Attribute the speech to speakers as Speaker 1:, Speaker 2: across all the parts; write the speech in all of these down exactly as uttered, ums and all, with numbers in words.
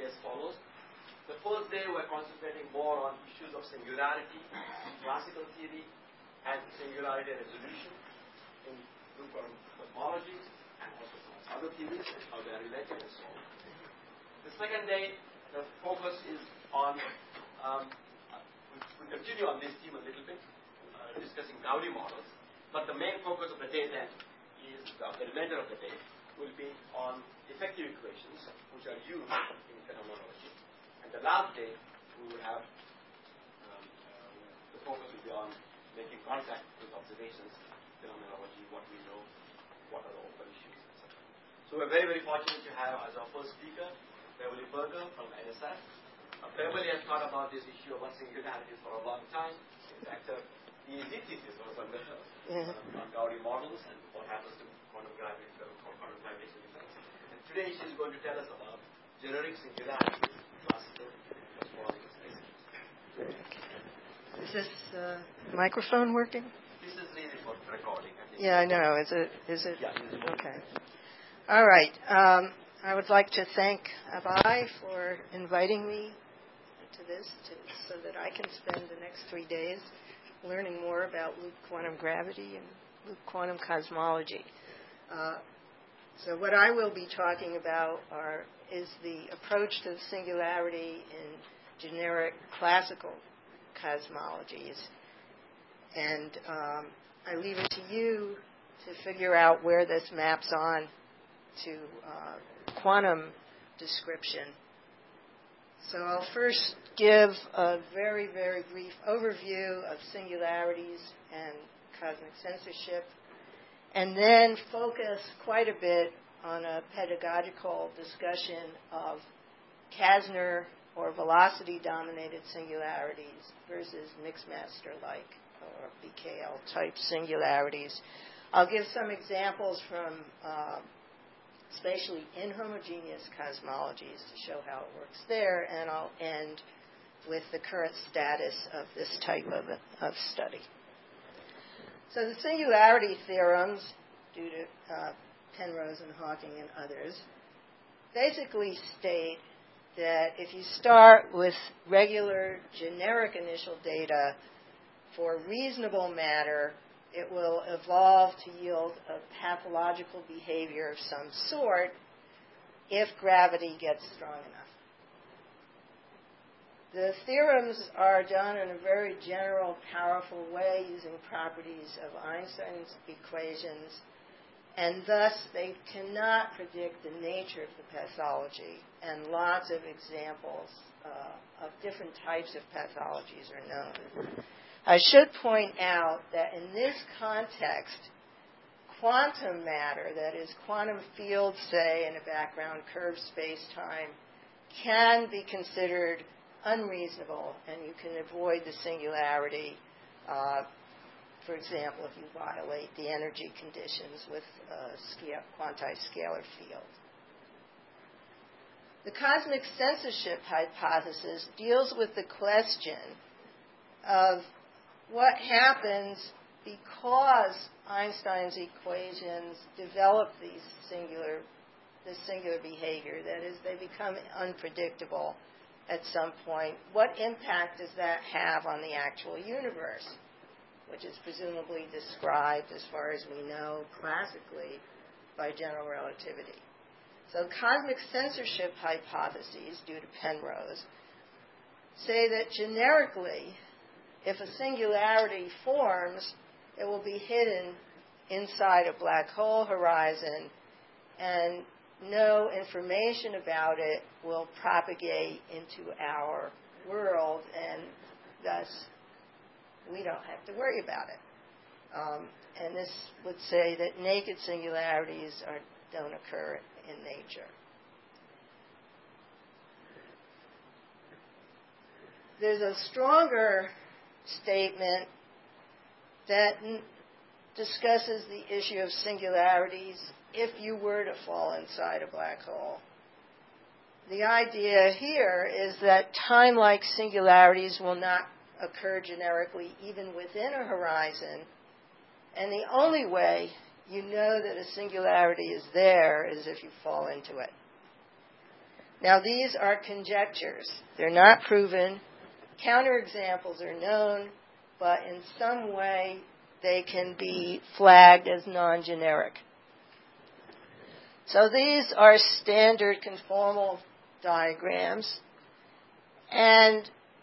Speaker 1: day as follows. The first day we're concentrating more on issues of singularity, classical theory, and singularity resolution in blue quantum cosmology, and also some other theories and how they are related and so on. The second day, the focus is on, um, we continue on this theme a little bit, uh, discussing Gaudy models, but the main focus of the day then is, uh, the remainder of the day will be on effective equations, which are used in phenomenology. And the last day, we will have, um, uh, the focus will be on making contact with observations, phenomenology, what we know, what are the open issues, et cetera. So we're very, very fortunate to have as our first speaker, Beverly Berger from N S F. Uh, Beverly has thought about this issue of singularities for a long time. In fact, uh, the thesis was on, the,
Speaker 2: yeah.
Speaker 1: uh, on Gaudy models and what happens to quantum gravity, quantum gravitation effects. And today she's going to tell us about generic singularities, classical cosmological spaces.
Speaker 2: Is this uh, microphone working?
Speaker 1: This is really for recording. I think.
Speaker 2: Yeah, I know. Is it? Is it?
Speaker 1: Yeah, it is
Speaker 2: okay. All right. Um, I would like to thank Abai for inviting me to this to, so that I can spend the next three days learning more about loop quantum gravity and loop quantum cosmology. Uh, so what I will be talking about are, is the approach to the singularity in generic classical cosmologies. And um, I leave it to you to figure out where this maps on to uh, quantum description. So I'll first give a very, very brief overview of singularities and cosmic censorship, and then focus quite a bit on a pedagogical discussion of Kasner or velocity-dominated singularities versus Mixmaster-like or B K L-type singularities. I'll give some examples from uh, spatially inhomogeneous cosmologies to show how it works there, and I'll end with the current status of this type of, of study. So the singularity theorems, due to uh, Penrose and Hawking and others, basically state that if you start with regular generic initial data for reasonable matter, it will evolve to yield a pathological behavior of some sort if gravity gets strong enough. The theorems are done in a very general, powerful way using properties of Einstein's equations, and thus they cannot predict the nature of the pathology, and lots of examples uh, of different types of pathologies are known. I should point out that in this context, quantum matter, that is quantum fields, say, in a background curved space-time, can be considered unreasonable, and you can avoid the singularity, uh, for example, if you violate the energy conditions with a scale, quantized scalar field. The cosmic censorship hypothesis deals with the question of what happens because Einstein's equations develop these singular, this singular behavior. That is, they become unpredictable at some point. What impact does that have on the actual universe, which is presumably described, as far as we know, classically by general relativity? So cosmic censorship hypotheses, due to Penrose, say that generically, if a singularity forms, it will be hidden inside a black hole horizon, and no information about it will propagate into our world, and thus we don't have to worry about it. Um, and this would say that naked singularities are, don't occur in nature. There's a stronger statement that n- discusses the issue of singularities if you were to fall inside a black hole. The idea here is that time-like singularities will not occur generically even within a horizon, and the only way you know that a singularity is there is if you fall into it. Now, these are conjectures. They're not proven. Counterexamples are known, but in some way they can be flagged as non-generic. So these are standard conformal diagrams. And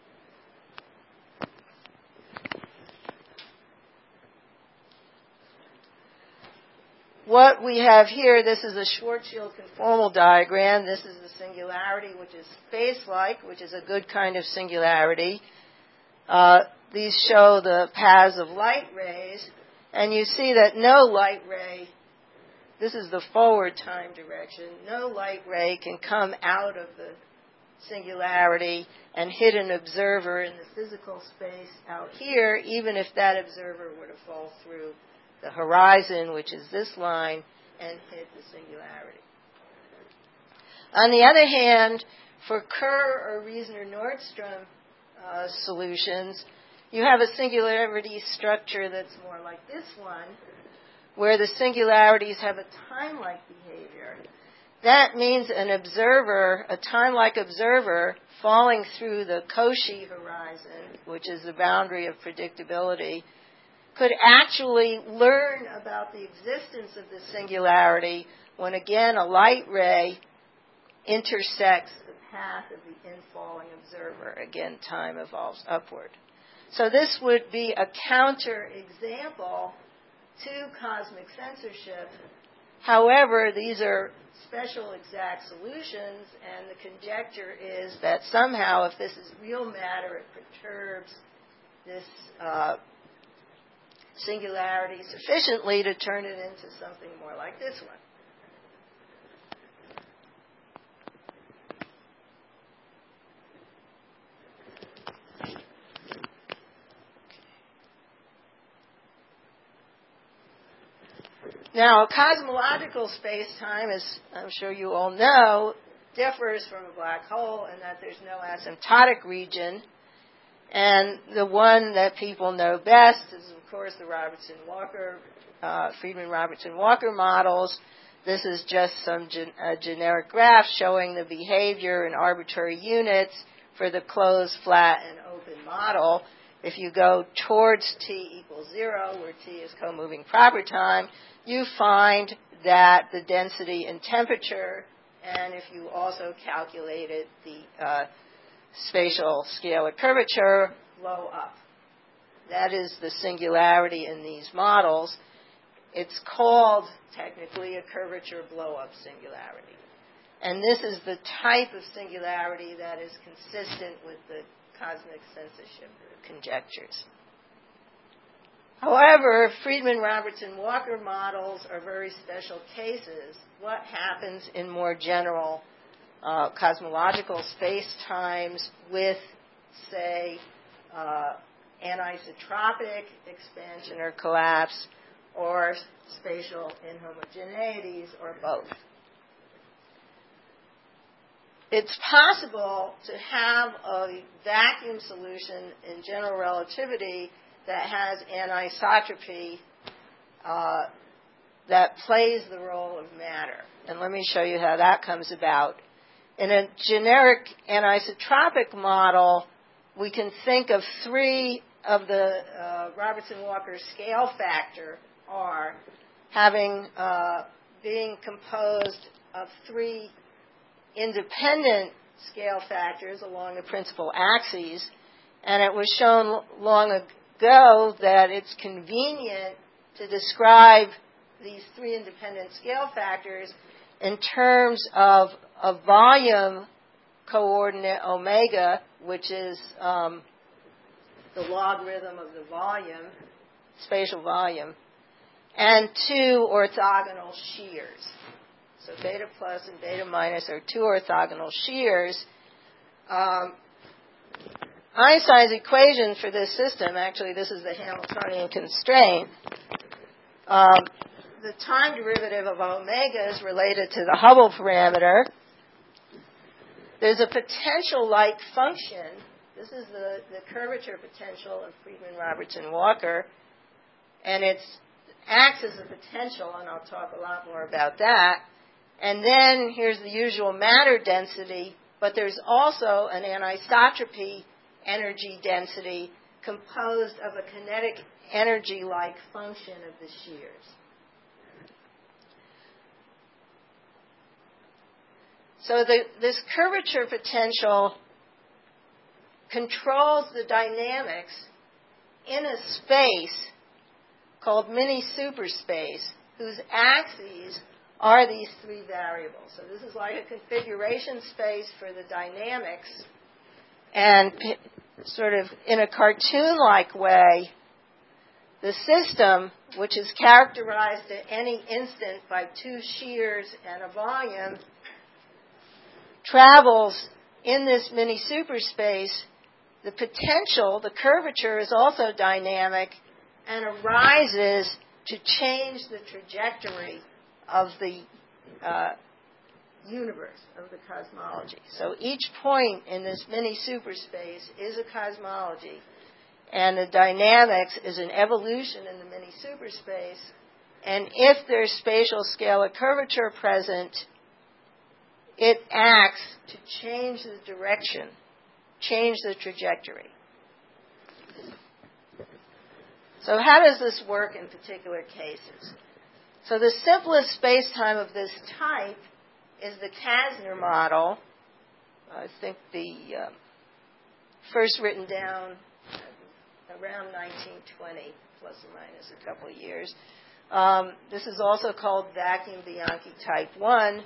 Speaker 2: what we have here, this is a Schwarzschild conformal diagram. This is the singularity, which is space-like, which is a good kind of singularity. Uh, these show the paths of light rays, and you see that no light ray, this is the forward time direction, no light ray can come out of the singularity and hit an observer in the physical space out here, even if that observer were to fall through the horizon, which is this line, and hit the singularity. On the other hand, for Kerr or Reasoner-Nordstrom uh, solutions, you have a singularity structure that's more like this one, where the singularities have a time-like behavior. That means an observer, a time-like observer, falling through the Cauchy horizon, which is the boundary of predictability, could actually learn about the existence of the singularity when, again, a light ray intersects the path of the infalling observer. Again, time evolves upward. So this would be a counter-example to cosmic censorship. However, these are special exact solutions, and the conjecture is that somehow, if this is real matter, it perturbs this uh, singularity sufficiently to turn it into something more like this one. Now, cosmological space-time, as I'm sure you all know, differs from a black hole in that there's no asymptotic region. And the one that people know best is, of course, the Robertson-Walker, uh, Friedman-Robertson-Walker models. This is just some gen- a generic graph showing the behavior in arbitrary units for the closed, flat, and open model. If you go towards t equals zero, where t is co-moving proper time, you find that the density and temperature, and if you also calculated the uh, spatial scalar curvature, blow up. That is the singularity in these models. It's called, technically, a curvature blow-up singularity. And this is the type of singularity that is consistent with the cosmic censorship conjectures. However, Friedman-Robertson-Walker models are very special cases. What happens in more general uh, cosmological space-times with, say, uh, anisotropic expansion or collapse, or spatial inhomogeneities, or both? It's possible to have a vacuum solution in general relativity that has anisotropy uh, that plays the role of matter. And let me show you how that comes about. In a generic anisotropic model, we can think of three of the uh, Robertson-Walker scale factor, R, having uh, being composed of three independent scale factors along the principal axes, and it was shown long ago that it's convenient to describe these three independent scale factors in terms of a volume coordinate omega, which is um, the logarithm of the volume, spatial volume, and two orthogonal shears. So beta plus and beta minus are two orthogonal shears. Um, Einstein's equation for this system, actually this is the Hamiltonian constraint, um, the time derivative of omega is related to the Hubble parameter. There's a potential-like function. This is the, the curvature potential of Friedman-Robertson-Walker, and it acts as a potential, and I'll talk a lot more about that. And then here's the usual matter density, but there's also an anisotropy energy density composed of a kinetic energy-like function of the shears. So the, this curvature potential controls the dynamics in a space called mini-superspace, whose axes are these three variables. So this is like a configuration space for the dynamics, and p- sort of in a cartoon-like way, the system, which is characterized at any instant by two shears and a volume, travels in this mini-superspace. The potential, the curvature, is also dynamic and arises to change the trajectory of the uh, universe, of the cosmology. So each point in this mini-superspace is a cosmology, and the dynamics is an evolution in the mini-superspace. And if there's spatial scalar curvature present, it acts to change the direction, change the trajectory. So how does this work in particular cases? So the simplest space-time of this type is the Kasner model. I think the uh, first written down around nineteen twenty, plus or minus a couple of years. Um, this is also called vacuum Bianchi type one.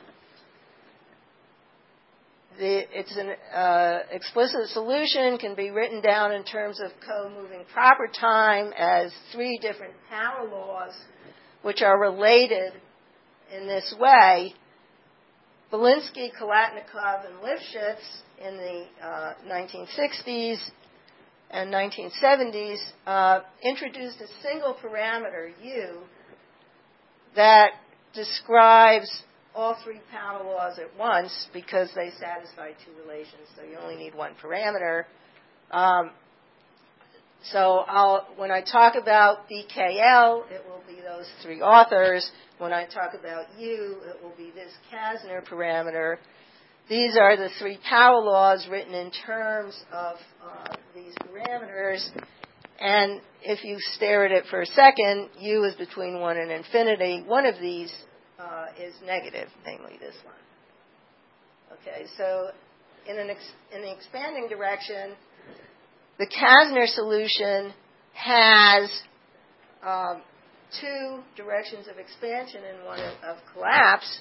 Speaker 2: The, it's an uh, explicit solution, can be written down in terms of co-moving proper time as three different power laws, which are related in this way. Belinsky, Kalatnikov, and Lifshitz in the uh, nineteen sixties and nineteen seventies uh, introduced a single parameter, U, that describes all three power laws at once because they satisfy two relations, so you only need one parameter. Um, so I'll, when I talk about B K L, it will be those three authors. When I talk about U, it will be this Kasner parameter. These are the three power laws written in terms of uh, these parameters. And if you stare at it for a second, U is between one and infinity. One of these uh, is negative, namely this one. Okay, so in an ex- in the expanding direction, the Kasner solution has um, two directions of expansion and one of, of collapse.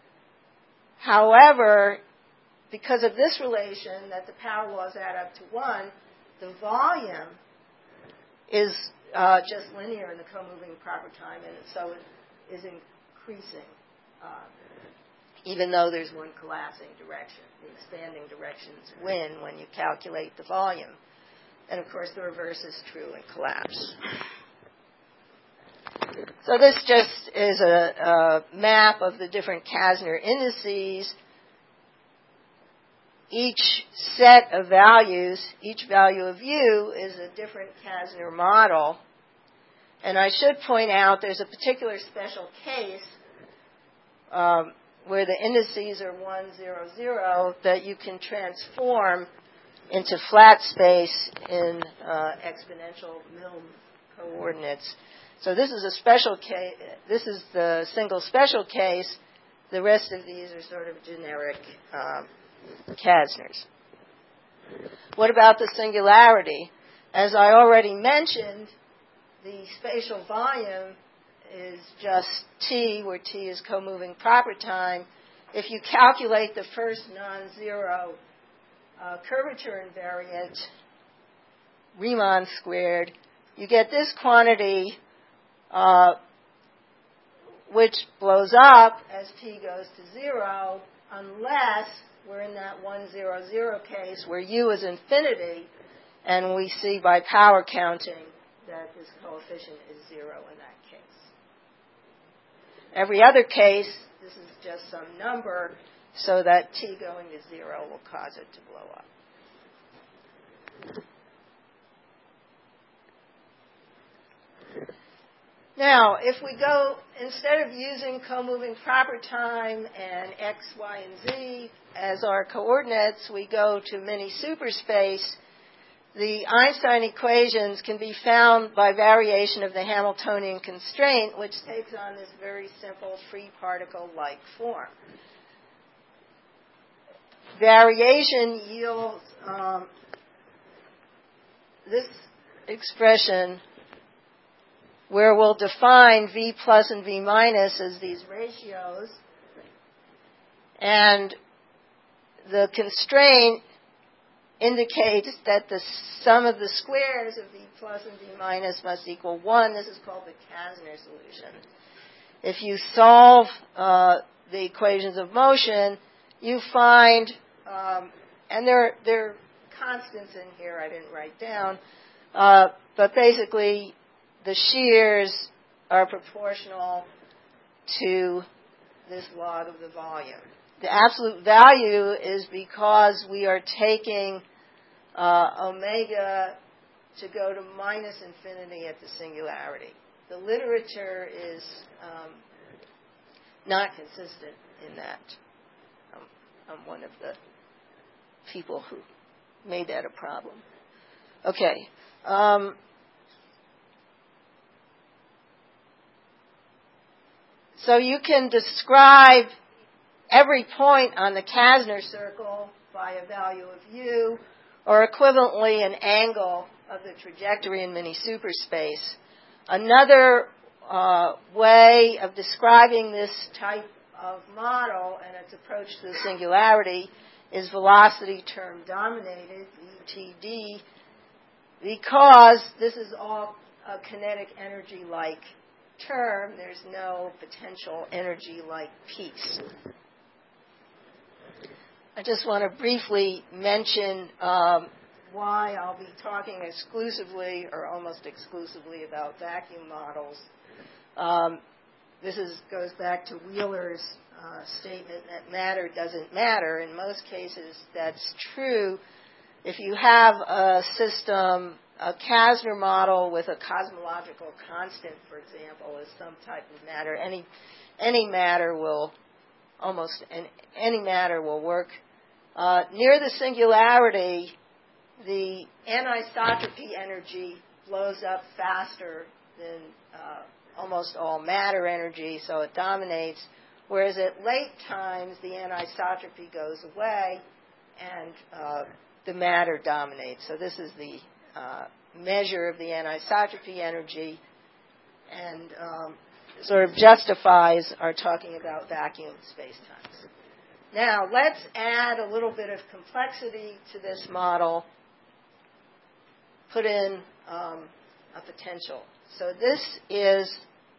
Speaker 2: However, because of this relation, that the power laws add up to one, the volume is uh, just linear in the co-moving proper time, and so it is increasing, uh, even though there's one collapsing direction. The expanding directions win when you calculate the volume. And, of course, the reverse is true in collapse. So this just is a, a map of the different Kasner indices. Each set of values, each value of U, is a different Kasner model. And I should point out there's a particular special case um, where the indices are one, zero, zero that you can transform into flat space in uh, exponential Milne coordinates. So this is a special case. This is the single special case. The rest of these are sort of generic um, Kasners. What about the singularity? As I already mentioned, the spatial volume is just T, where T is co-moving proper time. If you calculate the first non-zero uh, curvature invariant, Riemann squared, you get this quantity, uh, which blows up as T goes to zero, unless we're in that one, zero, zero case where U is infinity, and we see by power counting that this coefficient is zero in that case. Every other case, this is just some number, so that T going to zero will cause it to blow up. Now, if we go, instead of using co-moving proper time and x, y, and z as our coordinates, we go to mini superspace. The Einstein equations can be found by variation of the Hamiltonian constraint, which takes on this very simple free particle-like form. Variation yields um, this expression where we'll define V plus and V minus as these ratios. And the constraint indicates that the sum of the squares of V plus and V minus must equal one. This is called the Kasner solution. If you solve uh, the equations of motion, you find, um, and there, there are constants in here I didn't write down, uh, but basically the shears are proportional to this log of the volume. The absolute value is because we are taking uh, omega to go to minus infinity at the singularity. The literature is um, not consistent in that. I'm, I'm one of the people who made that a problem. Okay. Um, so you can describe every point on the Kasner circle by a value of u, or equivalently an angle of the trajectory in mini superspace. Another uh, way of describing this type of model and its approach to the singularity is velocity term dominated, V T D, because this is all a kinetic energy-like term. There's no potential energy-like piece. I just want to briefly mention um, why I'll be talking exclusively or almost exclusively about vacuum models. Um, this is, goes back to Wheeler's uh, statement that matter doesn't matter. In most cases, that's true. If you have a system, a Kasner model with a cosmological constant, for example, as some type of matter, any any matter will almost any, any matter will work. Uh, near the singularity, the anisotropy energy blows up faster than uh, almost all matter energy, so it dominates, whereas at late times, the anisotropy goes away and uh, the matter dominates. So this is the uh, measure of the anisotropy energy, and um, sort of justifies our talking about vacuum spacetimes. Now, let's add a little bit of complexity to this model, put in um, a potential. So this is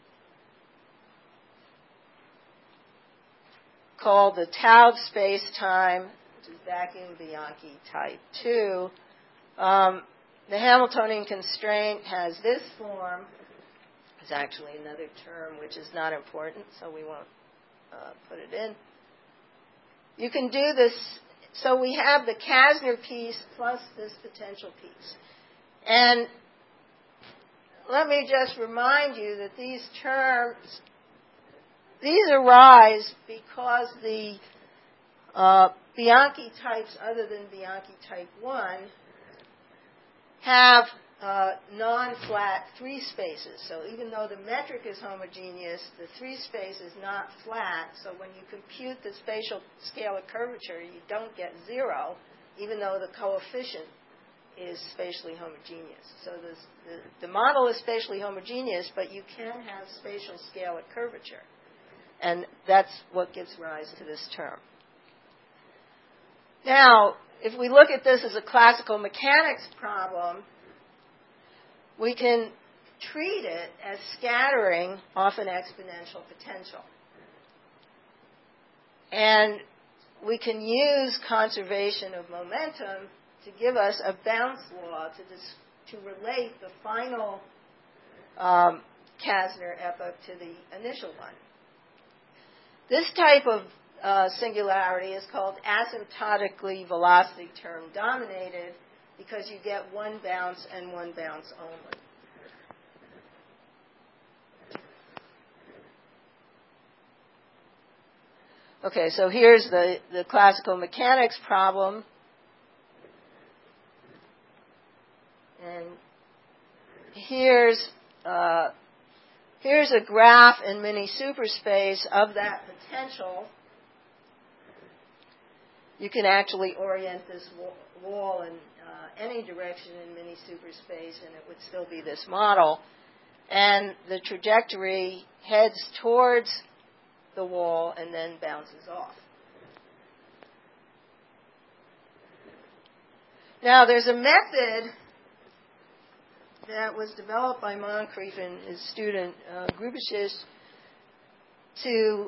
Speaker 2: called the Taub spacetime, which is vacuum Bianchi type two. Um, the Hamiltonian constraint has this form. There's actually another term which is not important, so we won't uh, put it in. You can do this, so we have the Kasner piece plus this potential piece. And let me just remind you that these terms, these arise because the uh, Bianchi types other than Bianchi type one have uh, non-flat three spaces. So even though the metric is homogeneous, the three space is not flat. So when you compute the spatial scalar curvature, you don't get zero, even though the coefficient is spatially homogeneous. So this, the, the model is spatially homogeneous, but you can have spatial scalar curvature. And that's what gives rise to this term. Now, if we look at this as a classical mechanics problem, we can treat it as scattering off an exponential potential. And we can use conservation of momentum to give us a bounce law to, dis- to relate the final um, Kasner epoch to the initial one. This type of uh, singularity is called asymptotically velocity term dominated, because you get one bounce and one bounce only. Okay, so here's the, the classical mechanics problem. And here's, uh, here's a graph in mini superspace of that potential. You can actually orient this wall in uh, any direction in mini superspace, and it would still be this model. And the trajectory heads towards the wall and then bounces off. Now, there's a method that was developed by Moncrief and his student uh, Grubesic to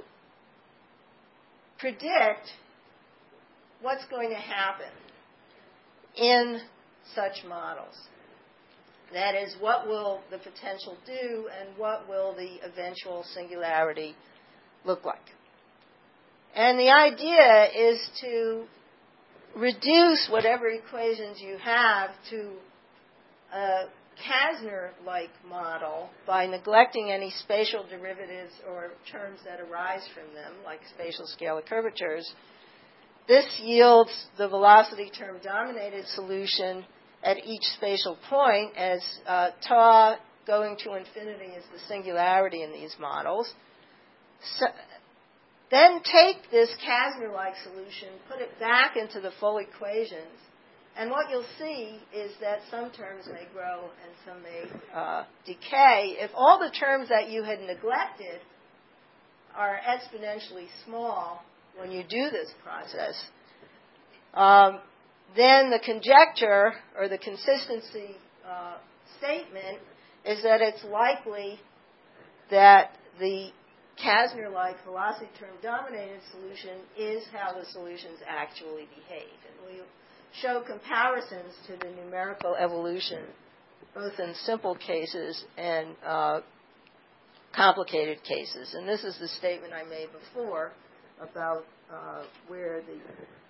Speaker 2: predict what's going to happen in such models. That is, what will the potential do and what will the eventual singularity look like. And the idea is to reduce whatever equations you have to a Kasner-like model by neglecting any spatial derivatives or terms that arise from them, like spatial scalar curvatures. This yields the velocity term dominated solution at each spatial point, as uh, tau going to infinity is the singularity in these models. So, then take this Kasner-like solution, put it back into the full equations, and what you'll see is that some terms may grow and some may uh, decay. If all the terms that you had neglected are exponentially small when you do this process, um, then the conjecture or the consistency uh, statement is that it's likely that the Kasner-like velocity term dominated solution is how the solutions actually behave. And we'll show comparisons to the numerical evolution, both in simple cases and uh, complicated cases. And this is the statement I made before about uh, where the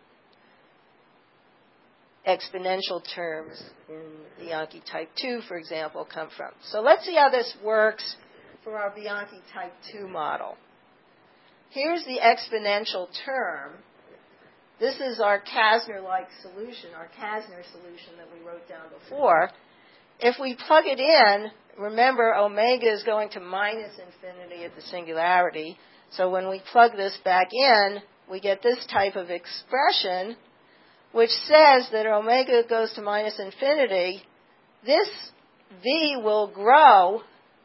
Speaker 2: exponential terms in Bianchi type two, for example, come from. So let's see how this works for our Bianchi type two model. Here's the exponential term. This is our Kasner-like solution, our Kasner solution that we wrote down before. If we plug it in, remember omega is going to minus infinity at the singularity. So when we plug this back in, we get this type of expression, which says that omega goes to minus infinity. This v will grow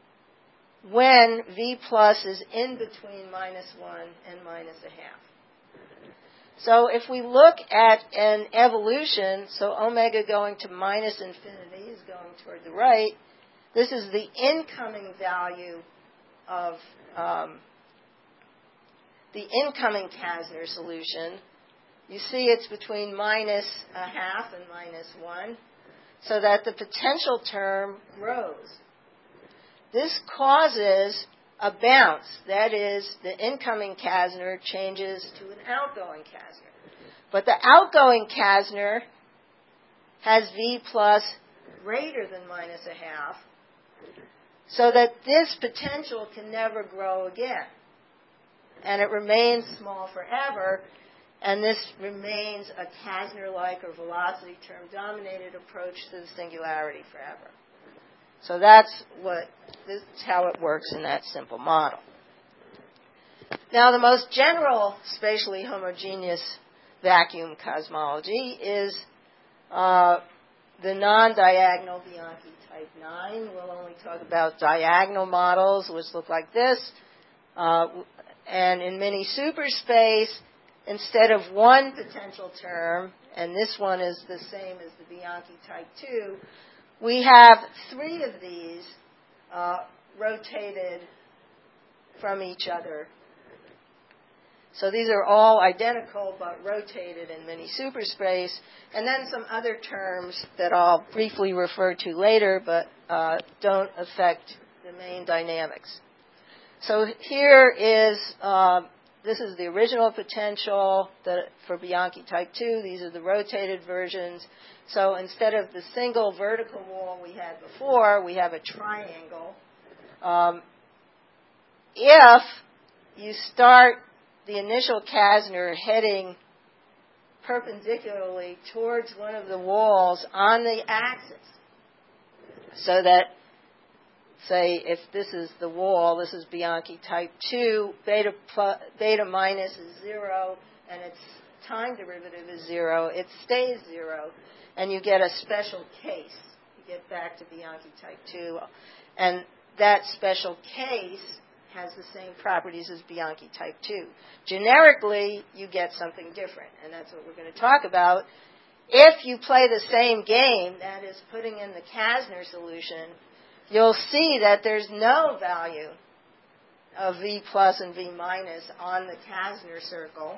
Speaker 2: when v plus is in between minus one and minus a half. So if we look at an evolution, so omega going to minus infinity is going toward the right. This is the incoming value of um, the incoming Kasner solution. You see it's between minus a half and minus one, so that the potential term grows. This causes a bounce. That is, the incoming Kasner changes to an outgoing Kasner. But the outgoing Kasner has v plus greater than minus a half, so that this potential can never grow again. And it remains small forever, and this remains a Kasner-like or velocity term-dominated approach to the singularity forever. So that's what, this is how it works in that simple model. Now, the most general spatially homogeneous vacuum cosmology is uh, the non-diagonal Bianchi type nine. We'll only talk about diagonal models, which look like this. Uh, and in mini superspace, instead of one potential term, and this one is the same as the Bianchi type two, we have three of these uh, rotated from each other. So these are all identical but rotated in mini superspace, and then some other terms that I'll briefly refer to later, but uh, don't affect the main dynamics. So here is, uh, this is the original potential that for Bianchi type two. These are the rotated versions. So instead of the single vertical wall we had before, we have a triangle. Um, if you start the initial Kasner heading perpendicularly towards one of the walls on the axis. So that, say, if this is the wall, this is Bianchi type two, beta, plus, beta minus is zero, and its time derivative is zero, it stays zero, and you get a special case. You get back to Bianchi type two, and that special case has the same properties as Bianchi type two. Generically, you get something different, and that's what we're going to talk about. If you play the same game, that is putting in the Kasner solution, you'll see that there's no value of V plus and V minus on the Kasner circle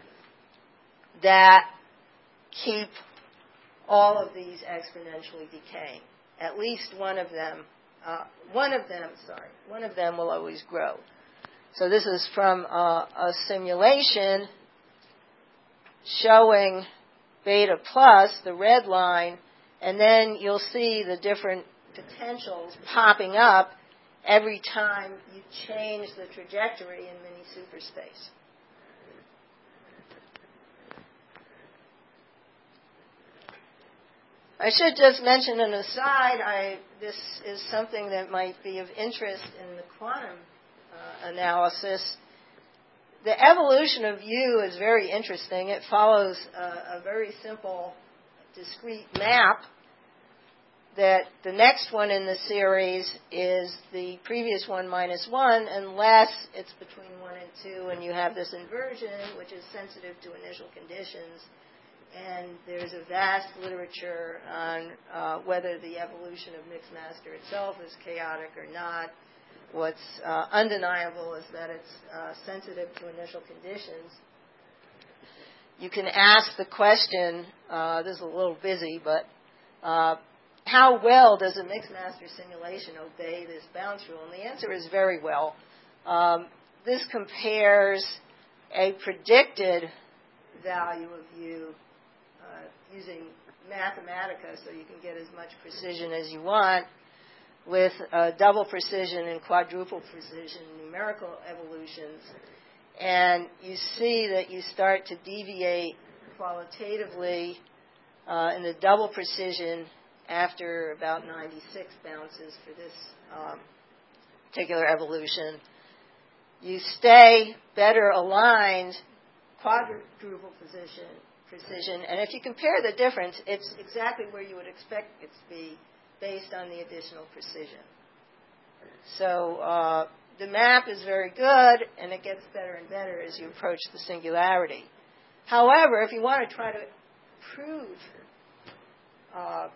Speaker 2: that keep all of these exponentially decaying. At least one of them, uh, one of them, sorry, one of them will always grow. So this is from uh, a simulation showing beta plus, the red line, and then you'll see the different potentials popping up every time you change the trajectory in mini superspace. I should just mention an aside, I, this is something that might be of interest in the quantum uh, analysis. The evolution of U is very interesting. It follows a, a very simple, discrete map that the next one in the series is the previous one minus one, unless it's between one and two, and you have this inversion, which is sensitive to initial conditions. And there's a vast literature on uh, whether the evolution of Mixmaster itself is chaotic or not. What's uh, undeniable is that it's uh, sensitive to initial conditions. You can ask the question, uh, this is a little busy, but uh, how well does a Mixmaster simulation obey this bounce rule? And the answer is very well. Um, this compares a predicted value of U uh, using Mathematica, so you can get as much precision as you want, with uh, double precision and quadruple precision numerical evolutions. And you see that you start to deviate qualitatively uh, in the double precision after about ninety-six bounces for this um, particular evolution. You stay better aligned, quadruple precision, precision, and if you compare the difference, it's exactly where you would expect it to be based on the additional precision. So uh, the map is very good, and it gets better and better as you approach the singularity. However, if you want to try to prove uh,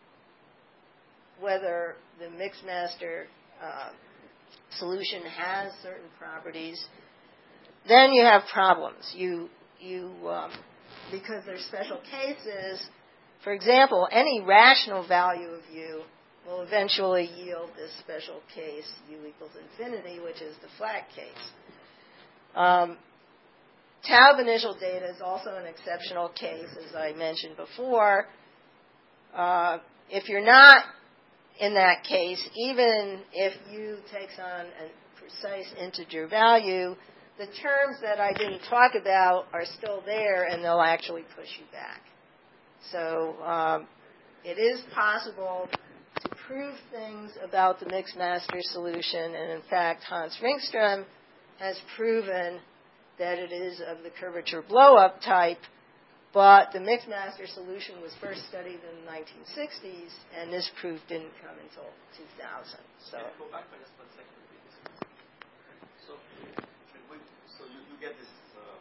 Speaker 2: whether the Mixmaster uh, solution has certain properties, then you have problems. You, you, um, because there's special cases. For example, any rational value of U will eventually yield this special case, U equals infinity, which is the flat case. Um, Taub initial data is also an exceptional case, as I mentioned before. Uh, if you're not in that case, even if U takes on a precise integer value, the terms that I didn't talk about are still there, and they'll actually push you back. So um, it is possible to prove things about the Mixmaster solution, and in fact, Hans Ringström has proven that it is of the curvature blow-up type, but the Mixmaster solution was first studied in the nineteen sixties, and this proof didn't come until two thousand. So,
Speaker 1: go back for just one second. So, we, so you, you get this uh,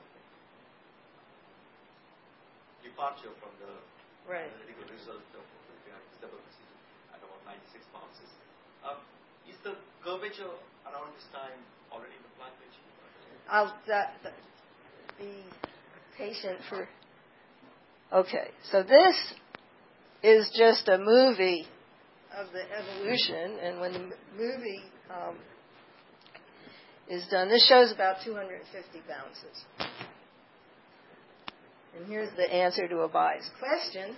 Speaker 1: departure from the
Speaker 2: right.
Speaker 1: analytical result of the stable precision at about ninety-six bounces. Um, is the curvature around this time already in the Planck regime?
Speaker 2: I'll uh, be patient for. Okay, so this is just a movie of the evolution, and when the movie um, is done, this shows about two hundred fifty bounces. And here's the answer to Abai's question.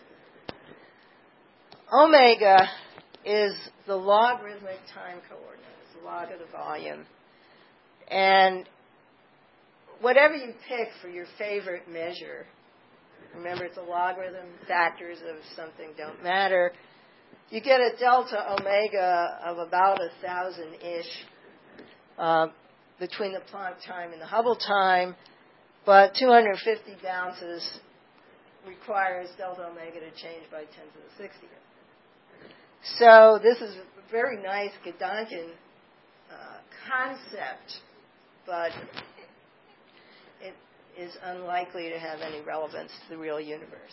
Speaker 2: Omega is the logarithmic time coordinate. It's the log of the volume. And whatever you pick for your favorite measure, remember it's a logarithm, factors of something don't matter, you get a delta omega of about a thousand-ish uh, between the Planck time and the Hubble time, but two hundred fifty bounces requires delta omega to change by ten to the sixtieth. So this is a very nice Gedanken uh, concept, but it is unlikely to have any relevance to the real universe.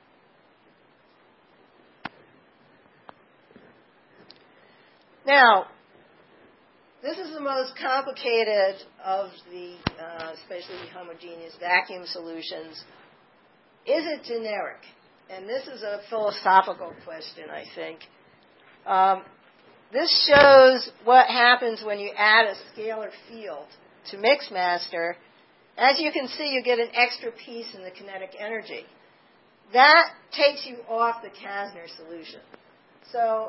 Speaker 2: Now, this is the most complicated of the uh, spatially homogeneous vacuum solutions. Is it generic? And this is a philosophical question, I think. Um, this shows what happens when you add a scalar field to Mixmaster. As you can see, you get an extra piece in the kinetic energy. That takes you off the Kasner solution. So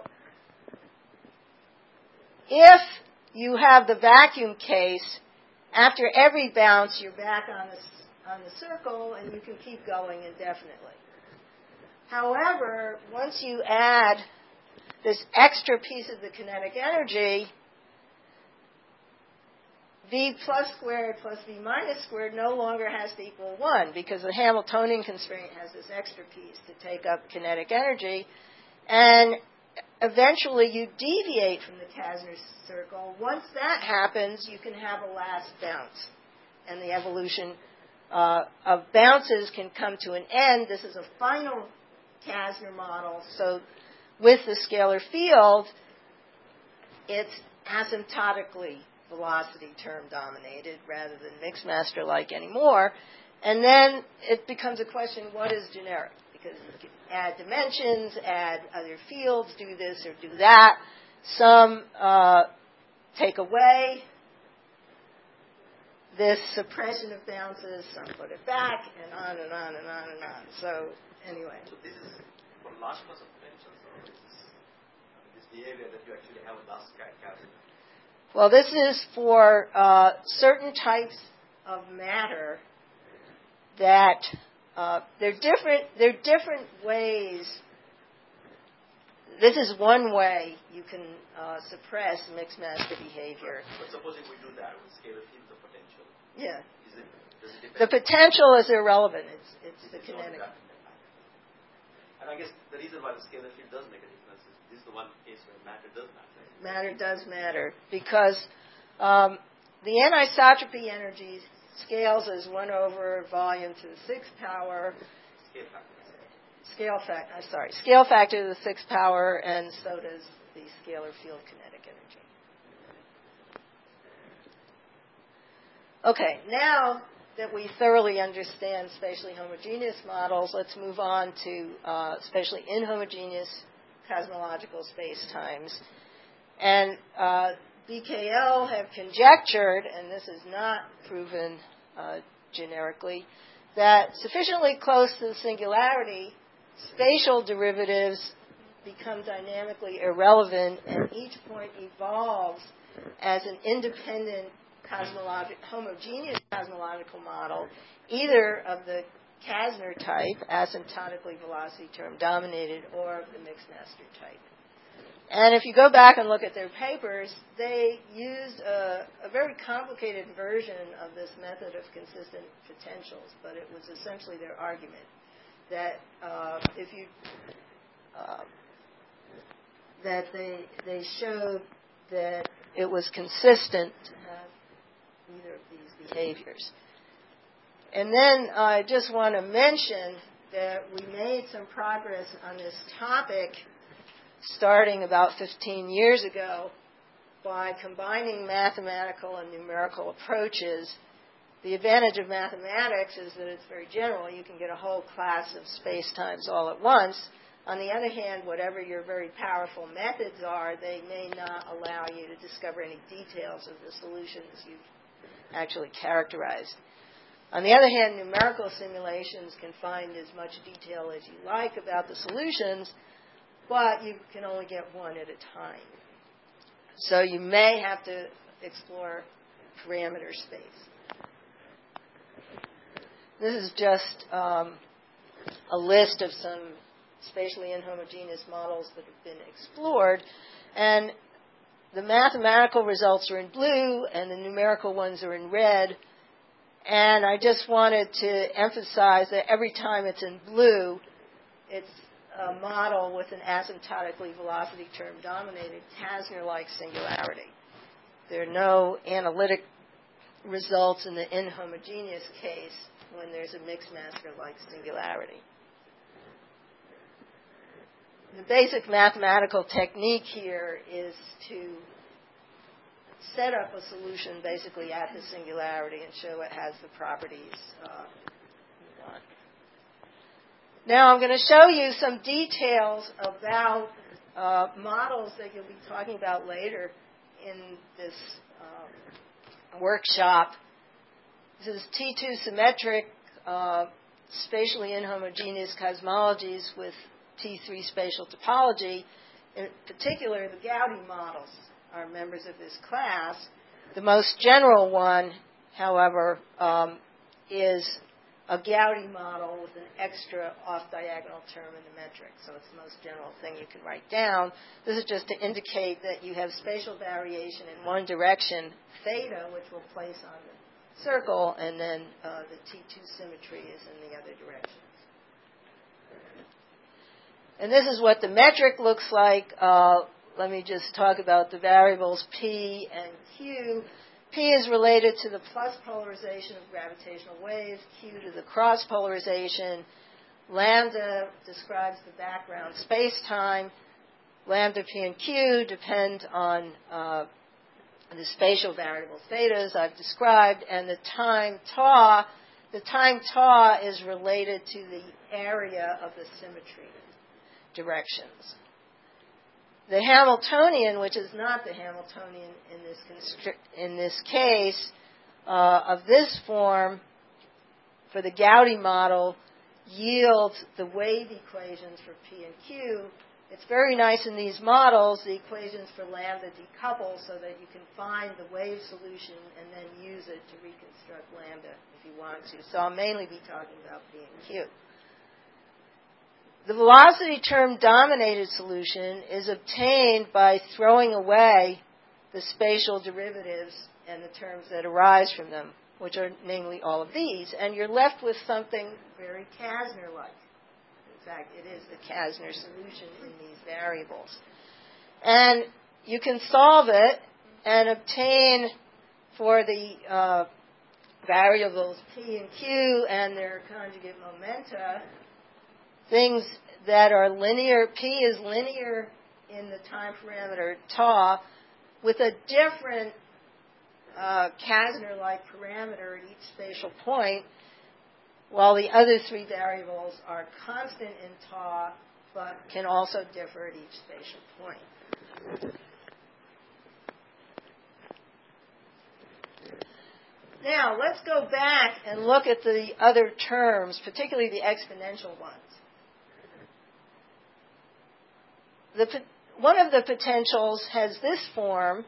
Speaker 2: if you have the vacuum case, after every bounce, you're back on the, on the circle, and you can keep going indefinitely. However, once you add this extra piece of the kinetic energy, V plus squared plus V minus squared no longer has to equal one, because the Hamiltonian constraint has this extra piece to take up kinetic energy. And eventually you deviate from the Kasner circle. Once that happens, you can have a last bounce. And the evolution uh, of bounces can come to an end. This is a final Kasner model. So with the scalar field, it's asymptotically velocity term dominated rather than Mixmaster-like anymore. And then it becomes a question, what is generic? Because you can add dimensions, add other fields, do this or do that. Some uh, take away this suppression of bounces, some put it back, and on and on and on and on. So anyway.
Speaker 1: So this is for large mass of potentials, or is this, this behavior that you actually have a last character?
Speaker 2: Well, this is for uh, certain types of matter that uh, they're different. They're different ways. This is one way you can uh, suppress Mixmaster behavior.
Speaker 1: But supposing we do that with scalar fields of potential.
Speaker 2: Yeah.
Speaker 1: Is it, does it depend?
Speaker 2: The potential is irrelevant. It's it's the
Speaker 1: It's
Speaker 2: kinetic.
Speaker 1: And I guess the reason why the scalar field does make a difference is this is the one case where matter does matter.
Speaker 2: Matter does matter because um, the anisotropy energy scales as one over volume to the sixth power.
Speaker 1: Scale factor.
Speaker 2: Scale factor. I'm sorry. Scale factor to the sixth power, and so does the scalar field kinetic energy. Okay. Now that we thoroughly understand spatially homogeneous models, let's move on to uh, spatially inhomogeneous cosmological spacetimes. And uh, B K L have conjectured, and this is not proven uh, generically, that sufficiently close to the singularity, spatial derivatives become dynamically irrelevant, and each point evolves as an independent cosmologic, homogeneous cosmological model, either of the Kasner type, asymptotically velocity term dominated, or of the Mixmaster type. And if you go back and look at their papers, they used a, a very complicated version of this method of consistent potentials, but it was essentially their argument that uh, if you uh, that they they showed that it was consistent to have either of these behaviors. And then I just want to mention that we made some progress on this topic starting about fifteen years ago by combining mathematical and numerical approaches. The advantage of mathematics is that it's very general. You can get a whole class of spacetimes all at once. On the other hand, whatever your very powerful methods are, they may not allow you to discover any details of the solutions you've actually characterized. On the other hand, numerical simulations can find as much detail as you like about the solutions, but you can only get one at a time. So you may have to explore parameter space. This is just um, a list of some spatially inhomogeneous models that have been explored. And the mathematical results are in blue, and the numerical ones are in red. And I just wanted to emphasize that every time it's in blue, it's a model with an asymptotically velocity term-dominated Kasner-like singularity. There are no analytic results in the inhomogeneous case when there's a mixed master-like singularity. The basic mathematical technique here is to set up a solution basically at the singularity and show it has the properties uh, we want. Now I'm going to show you some details about uh, models that you'll be talking about later in this um, workshop. This is T two symmetric uh, spatially inhomogeneous cosmologies with T three spatial topology. In particular, the Gaudy models are members of this class. The most general one, however, um, is a Gaudy model with an extra off-diagonal term in the metric. So it's the most general thing you can write down. This is just to indicate that you have spatial variation in one direction, theta, which we'll place on the circle, and then uh, the T two symmetry is in the other directions. And this is what the metric looks like. Uh, let me just talk about the variables P and Q. P is related to the plus polarization of gravitational waves, Q to the cross polarization. Lambda describes the background space-time. Lambda, P, and Q depend on uh, the spatial variable thetas I've described, and the time tau. The time tau is related to the area of the symmetry directions. The Hamiltonian, which is not the Hamiltonian in this constri- in this case, uh, of this form, for the Gaudy model, yields the wave equations for P and Q. It's very nice in these models, the equations for lambda decouple so that you can find the wave solution and then use it to reconstruct lambda if you want to. So I'll mainly be talking about P and Q. The velocity term dominated solution is obtained by throwing away the spatial derivatives and the terms that arise from them, which are namely all of these, and you're left with something very Kasner-like. In fact, it is the Kasner solution in these variables. And you can solve it and obtain for the uh, variables P and Q and their conjugate momenta things that are linear. P is linear in the time parameter tau with a different uh, Kasner-like parameter at each spatial point, while the other three variables are constant in tau but can also differ at each spatial point. Now, let's go back and look at the other terms, particularly the exponential ones. The, one of the potentials has this form,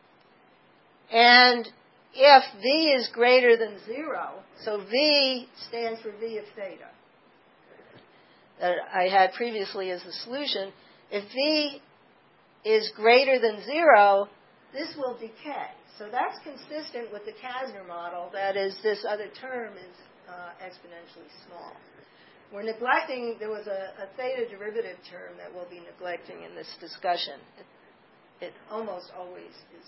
Speaker 2: and if V is greater than zero, so V stands for V of theta, that I had previously as the solution, if V is greater than zero, this will decay. So that's consistent with the Kasner model, that is, this other term is uh, exponentially small. We're neglecting, there was a, a theta derivative term that we'll be neglecting in this discussion. It, it almost always is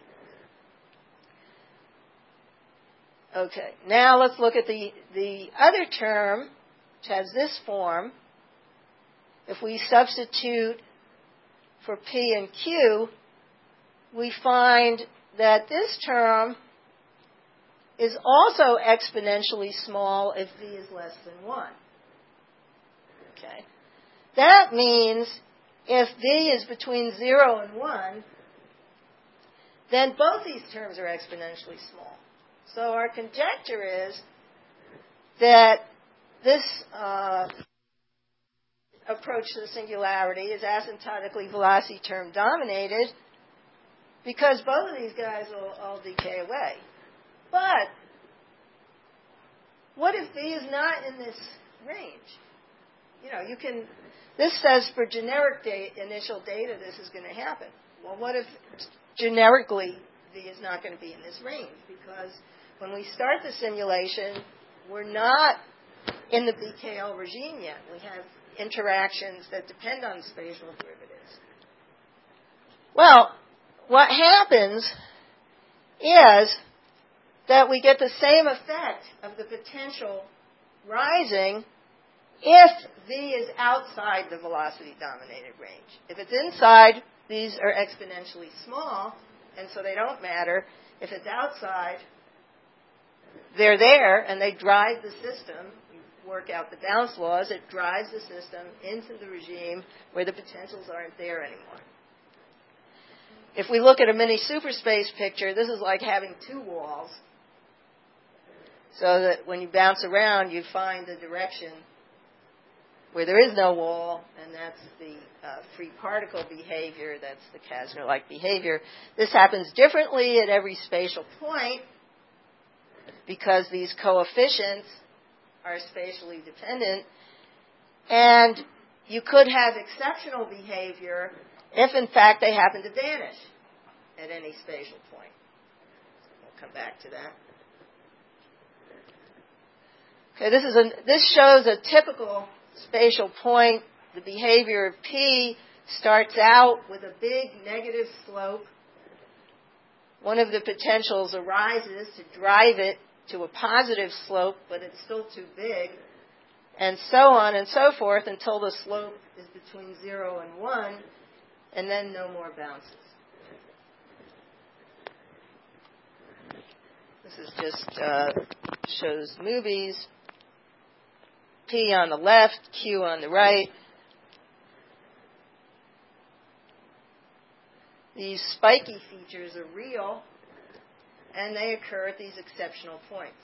Speaker 2: negligible. Okay, now let's look at the, the other term, which has this form. If we substitute for P and Q, we find that this term is also exponentially small if V is less than one. Okay. That means if V is between zero and one, then both these terms are exponentially small. So our conjecture is that this uh, approach to the singularity is asymptotically velocity term dominated because both of these guys will all decay away. But what if V is not in this range? You know, you can, this says for generic data, initial data, this is going to happen. Well, what if generically V is not going to be in this range? Because when we start the simulation, we're not in the B K L regime yet. We have interactions that depend on spatial derivatives. Well, what happens is that we get the same effect of the potential rising if V is outside the velocity-dominated range. If it's inside, these are exponentially small, and so they don't matter. If it's outside, they're there, and they drive the system. You work out the bounce laws. It drives the system into the regime where the potentials aren't there anymore. If we look at a mini superspace picture, this is like having two walls, so that when you bounce around, you find the direction where there is no wall, and that's the uh, free particle behavior. That's the Kasner-like behavior. This happens differently at every spatial point because these coefficients are spatially dependent. And you could have exceptional behavior if, in fact, they happen to vanish at any spatial point. We'll come back to that. Okay, this is a, this shows a typical spatial point. The behavior of P starts out with a big negative slope. One of the potentials arises to drive it to a positive slope, but it's still too big, and so on and so forth until the slope is between zero and one, and then no more bounces. This is just uh, shows movies. P on the left, Q on the right. These spiky features are real, and they occur at these exceptional points.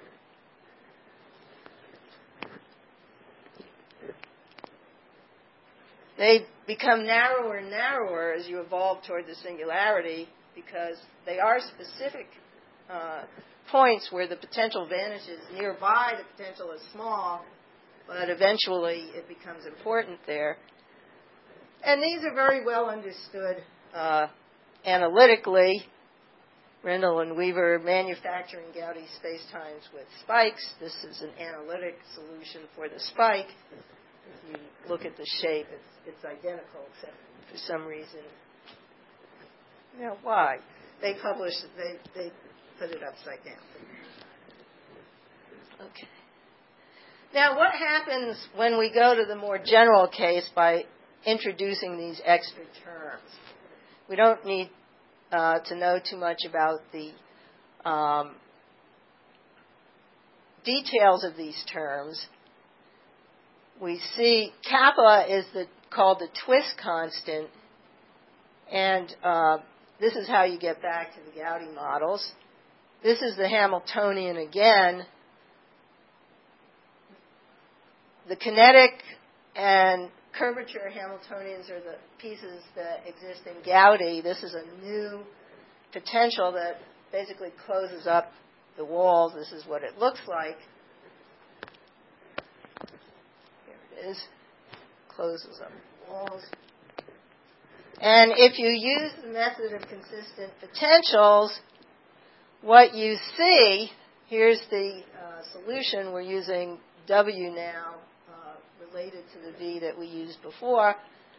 Speaker 2: They become narrower and narrower as you evolve toward the singularity because they are specific uh, points where the potential vanishes. Nearby, the potential is small, but eventually it becomes important there. And these are very well understood uh, analytically. Rendell and Weaver manufacturing Gaudy spacetimes with spikes. This is an analytic solution for the spike. If you look at the shape, it's, it's identical, except for some reason. You know, why? They published it, they, they put it upside down. Okay. Now, what happens when we go to the more general case by introducing these extra terms? We don't need uh, to know too much about the um, details of these terms. We see kappa is the, called the twist constant, and uh, this is how you get back to the Gaudy models. This is the Hamiltonian again. The kinetic and curvature Hamiltonians are the pieces that exist in Gaudy. This is a new potential that basically closes up the walls. This is what it looks like. Here it is. Closes up the walls. And if you use the method of consistent potentials, what you see, here's the uh, solution. We're using W now, uh, related to the V that we used before.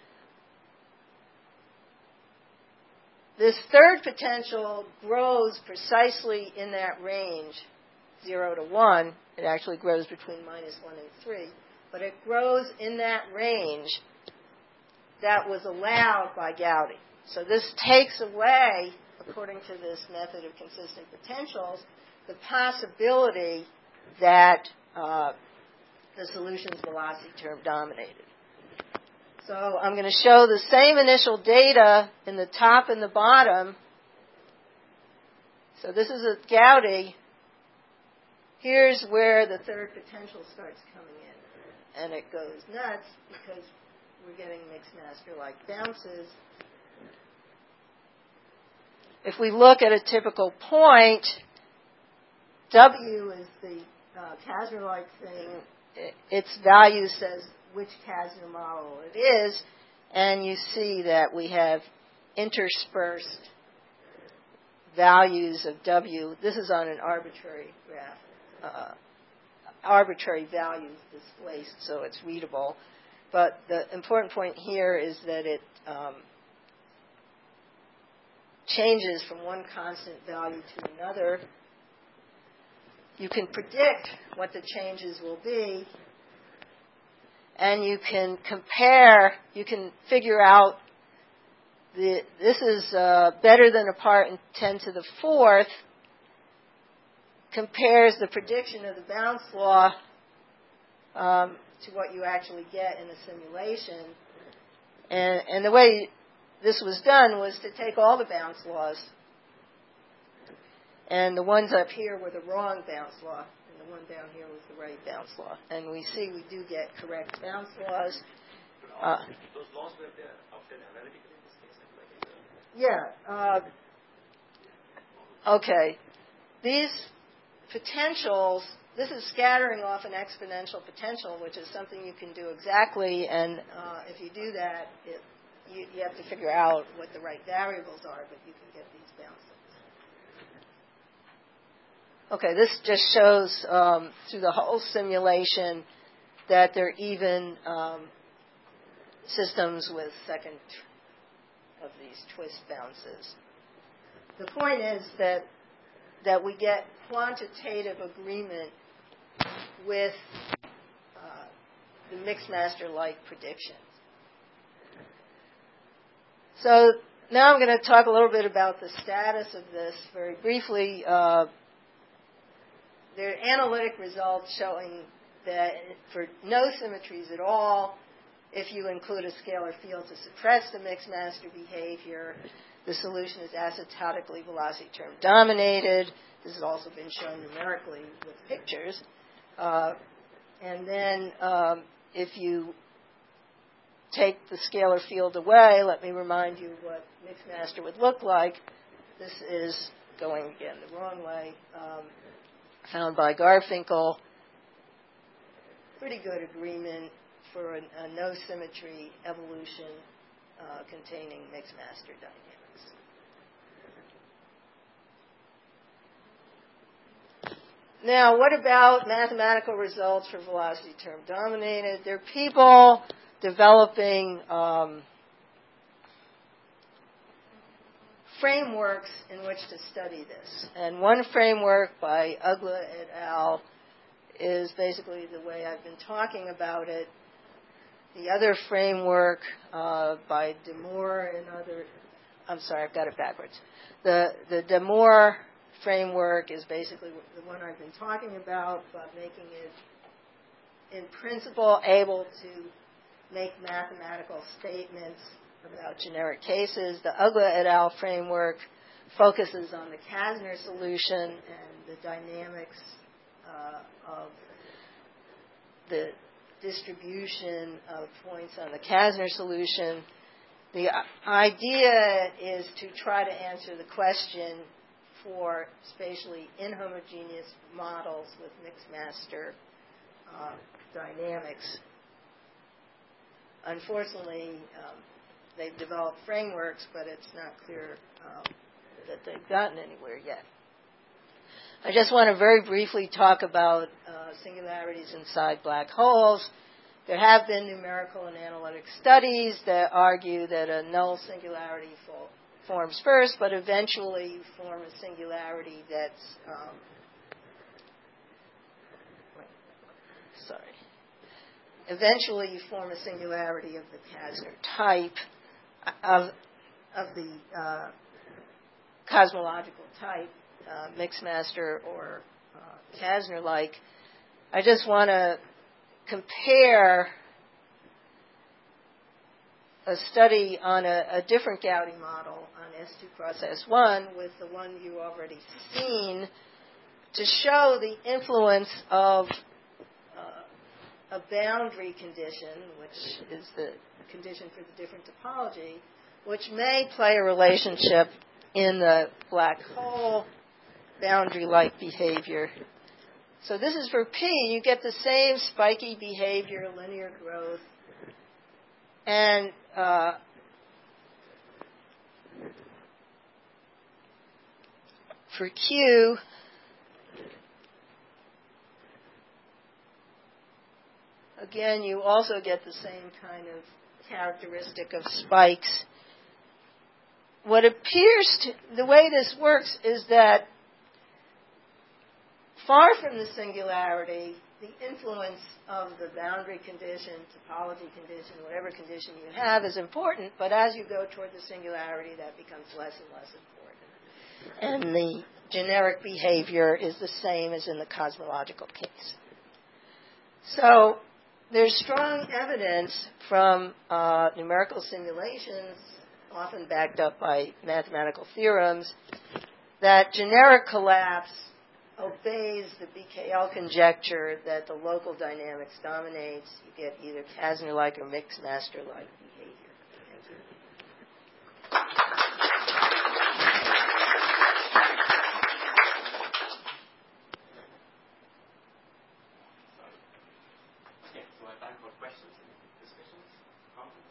Speaker 2: This third potential grows precisely in that range, zero to one. It actually grows between minus one and three. But it grows in that range that was allowed by Gaudy. So this takes away, according to this method of consistent potentials, the possibility that uh, the solution's velocity term dominated. So I'm going to show the same initial data in the top and the bottom. So this is a Gaudy. Here's where the third potential starts coming in. And it goes nuts because we're getting mixed master-like bounces. If we look at a typical point, W is the uh, Kasner-like thing, it, its value says which Kasner model it is, and you see that we have interspersed values of W. This is on an arbitrary graph. Uh, arbitrary values displaced, so it's readable. But the important point here is that it um, changes from one constant value to another. You can predict what the changes will be, and you can compare, you can figure out the, this is uh, better than a part in ten to the fourth, compares the prediction of the bounce law um, to what you actually get in a simulation. And, and the way this was done was to take all the bounce laws, and the ones up here were the wrong bounce law, and the one down here was the right bounce law. And we see we do get correct bounce laws. Uh,
Speaker 1: Those laws were there obtained analytically in this case?
Speaker 2: Yeah. Uh, okay. These potentials, this is scattering off an exponential potential, which is something you can do exactly, and uh, if you do that, it, you, you have to figure out what the right variables are, but you can get these bounces. Okay, this just shows um, through the whole simulation that there are even um, systems with second of these twist bounces. The point is that that we get quantitative agreement with uh, the Mixmaster-like predictions. So now I'm going to talk a little bit about the status of this very briefly. Uh, there are analytic results showing that for no symmetries at all, if you include a scalar field to suppress the Mixmaster behavior, the solution is asymptotically velocity term dominated. This has also been shown numerically with pictures. Uh, and then um, if you take the scalar field away, let me remind you what Mixmaster would look like. This is going, again, the wrong way, um, found by Garfinkel. Pretty good agreement for a, a no-symmetry evolution uh, containing Mixmaster dynamics. Now, what about mathematical results for velocity term dominated? There are people developing um, frameworks in which to study this. And one framework by Ugla et al. Is basically the way I've been talking about it. The other framework uh, by Demore and other, I'm sorry, I've got it backwards. The, the Demore framework is basically the one I've been talking about, but making it, in principle, able to make mathematical statements about generic cases. The Ugla et al. Framework focuses on the Kasner solution and the dynamics uh, of the distribution of points on the Kasner solution. The idea is to try to answer the question for spatially inhomogeneous models with Mixmaster uh, dynamics. Unfortunately, um, they've developed frameworks, but it's not clear um, that they've gotten anywhere yet. I just want to very briefly talk about uh, singularities inside black holes. There have been numerical and analytic studies that argue that a null singularity fo- forms first, but eventually you form a singularity that's, um, wait, sorry. Eventually you form a singularity of the Kasner type, of, of the uh, cosmological type, uh, Mixmaster or uh, Kasner-like. I just want to compare a study on a, a different Gaudy model on S two cross S one with the one you already seen to show the influence of uh, a boundary condition, which is the condition for the different topology, which may play a relationship in the black hole boundary-like behavior. So this is for P. You get the same spiky behavior, linear growth. And uh, for Q, again, you also get the same kind of characteristic of spikes. What appears to, the way this works is that far from the singularity, the influence of the boundary condition, topology condition, whatever condition you have is important, but as you go toward the singularity, that becomes less and less important. And the generic behavior is the same as in the cosmological case. So there's strong evidence from uh, numerical simulations, often backed up by mathematical theorems, that generic collapse obeys the B K L conjecture that the local dynamics dominates. You get either Kasner-like or Mixmaster-like behavior. Thank you.
Speaker 1: Okay, so I have time for questions and discussions, comments.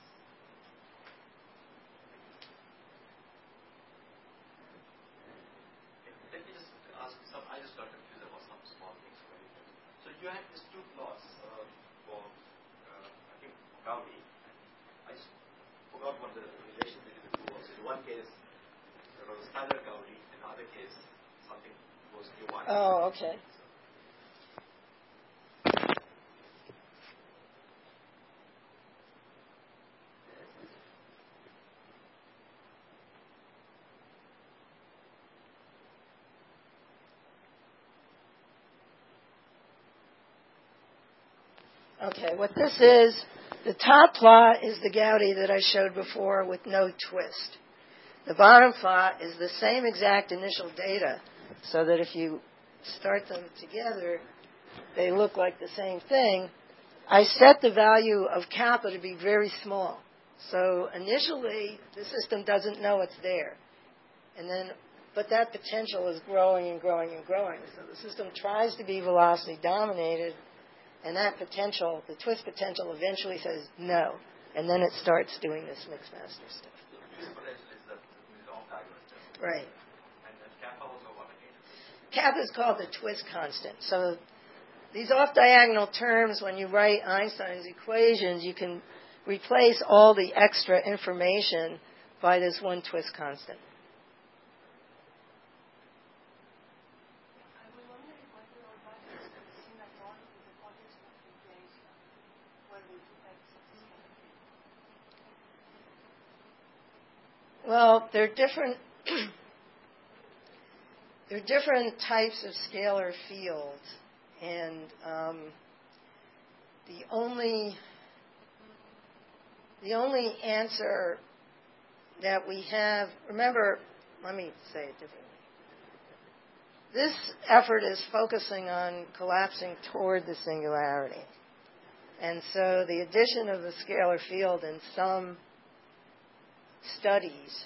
Speaker 1: Let me just ask some, I just got confused about some small things. So you had these two plots uh, for, uh, I think, Gaudi. I just forgot what the relation between the two was. In one case, there was standard Gaudi. In the other case, something was new one.
Speaker 2: Oh, okay. Okay, what this is, the top plot is the Gaudi that I showed before with no twist. The bottom plot is the same exact initial data, so that if you start them together, they look like the same thing. I set the value of kappa to be very small. So initially, the system doesn't know it's there. And then, but that potential is growing and growing and growing. So the system tries to be velocity dominated, and that potential, the twist potential, eventually says no. And then it starts doing this Mixmaster stuff.
Speaker 1: So the twist potential is the, the off-diagonal stuff.
Speaker 2: Right.
Speaker 1: And then kappa also what again?
Speaker 2: Kappa is called the twist constant. So these off-diagonal terms, when you write Einstein's equations, you can replace all the extra information by this one twist constant. Well, there are different there are different types of scalar fields, and um, the only the only answer that we have. Remember, let me say it differently. This effort is focusing on collapsing toward the singularity, and so the addition of the scalar field in some studies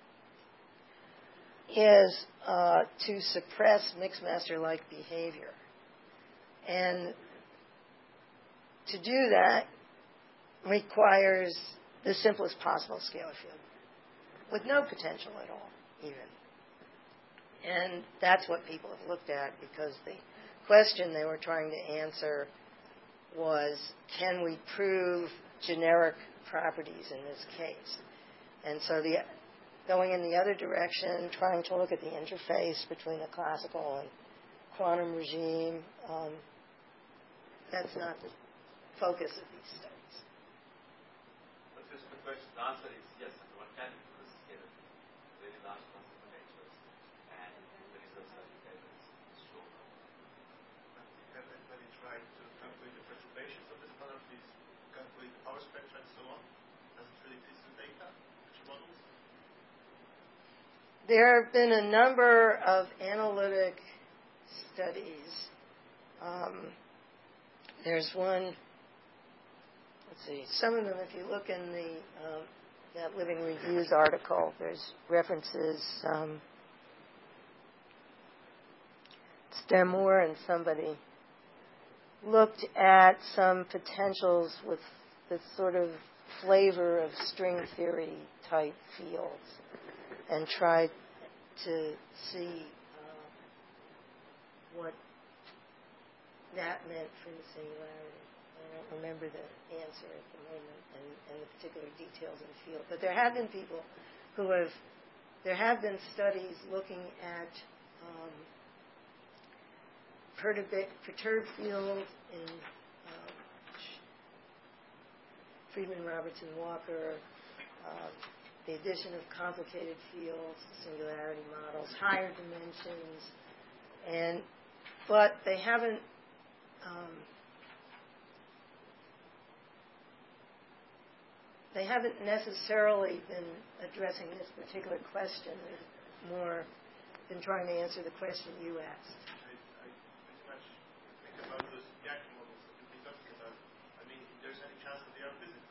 Speaker 2: is uh, to suppress Mixmaster-like behavior. And to do that requires the simplest possible scalar field, with no potential at all, even. And that's what people have looked at, because the question they were trying to answer was, can we prove generic properties in this case? And so the going in the other direction, trying to look at the interface between the classical and quantum regime, um, that's not the focus of these studies.
Speaker 1: But this the question, the answer is yes, one can improve the scale of very large quantum potentials, and the results are shown.
Speaker 3: Have anybody tried to calculate the perturbations of this color, please calculate power spectra and so on? Does it really fit the data? Models?
Speaker 2: There have been a number of analytic studies. Um, there's one, let's see, some of them, if you look in the um, that Living Reviews article, there's references, um, Stemmoor and somebody looked at some potentials with this sort of flavor of string theory type fields and tried to see uh, what that meant for the singularity. I don't remember the answer at the moment and, and the particular details of the field. But there have been people who have, there have been studies looking at um, perturb- perturbed fields in um, Friedman, Robertson, Walker, uh, the addition of complicated fields, singularity models, higher dimensions, and but they haven't um, they haven't necessarily been addressing this particular question. They've more been trying to answer the question you asked.
Speaker 3: I, I pretty much think about those Bianchi models that we've been talking about. I mean, if there's any chance that they are physical.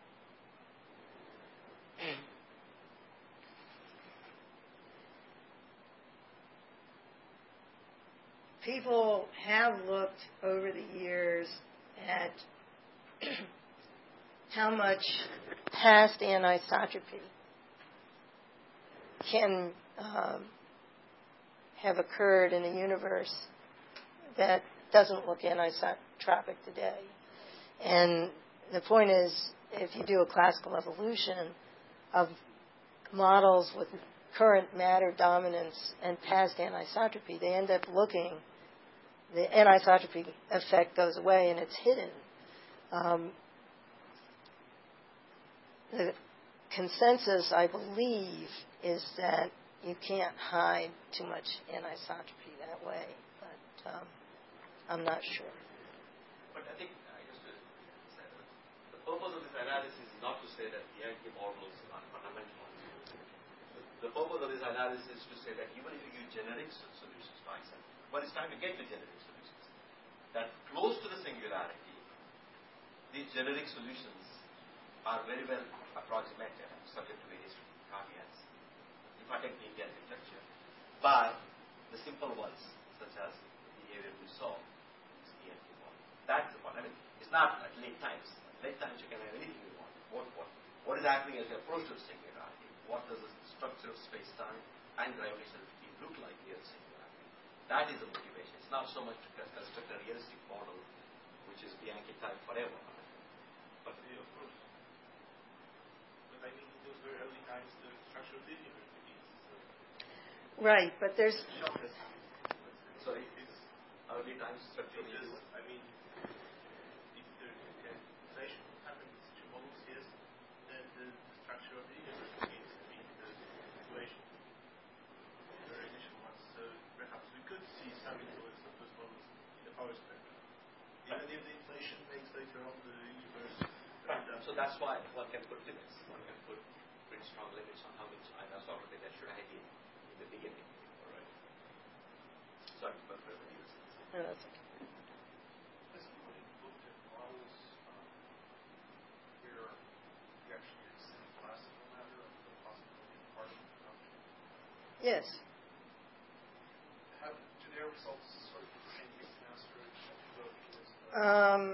Speaker 2: People have looked over the years at how much past anisotropy can um, have occurred in a universe that doesn't look anisotropic today. And the point is, if you do a classical evolution of models with current matter dominance and past anisotropy, they end up looking, the anisotropy effect goes away and it's hidden. Um, the consensus, I believe, is that you can't hide too much anisotropy that way, but um, I'm not sure.
Speaker 1: But I think I just uh, the purpose of this analysis is not to say that Bianchi models are fundamental. The purpose of this analysis is to say that even if you use generic solutions, for example, well, it's time to get to generic solutions that close to the singularity. These generic solutions are very well approximated, subject to various caveats, if I take the Indian architecture. But the simple ones, such as the behavior we saw, is B N P model. That's the point. I mean, it's not at late times. At late times you can have anything you want. What, what, what is happening as you approach to the singularity? What does the structure of space-time and gravitational field look like near the singularity? That is the motivation. It's not so much to construct a realistic model, which is Bianchi type forever. But
Speaker 3: yeah, of course. But I mean, in those very early times, the structure of the universe begins. So
Speaker 2: Right, but there's...
Speaker 1: Sorry, it's early times structure of the
Speaker 3: because,
Speaker 1: universe.
Speaker 3: I mean, if the inflation happens in such a models, yes, then the, the structure of the universe begins. I mean, the situation, the very initial ones. So perhaps we could see some influence of those models in the power spectrum. Even if the inflation makes later on the universe.
Speaker 1: Right. So that's why one can put limits. One can put pretty strong limits on how much anisotropy there should have been in the beginning. All right. Sorry, but for the use.
Speaker 2: No, that's okay.
Speaker 4: Has anybody looked at models um, where you actually extend classical matter of the possibility of partial conduction?
Speaker 2: Yes.
Speaker 4: Have, do their results sort of change faster as you go towards the...
Speaker 2: Um,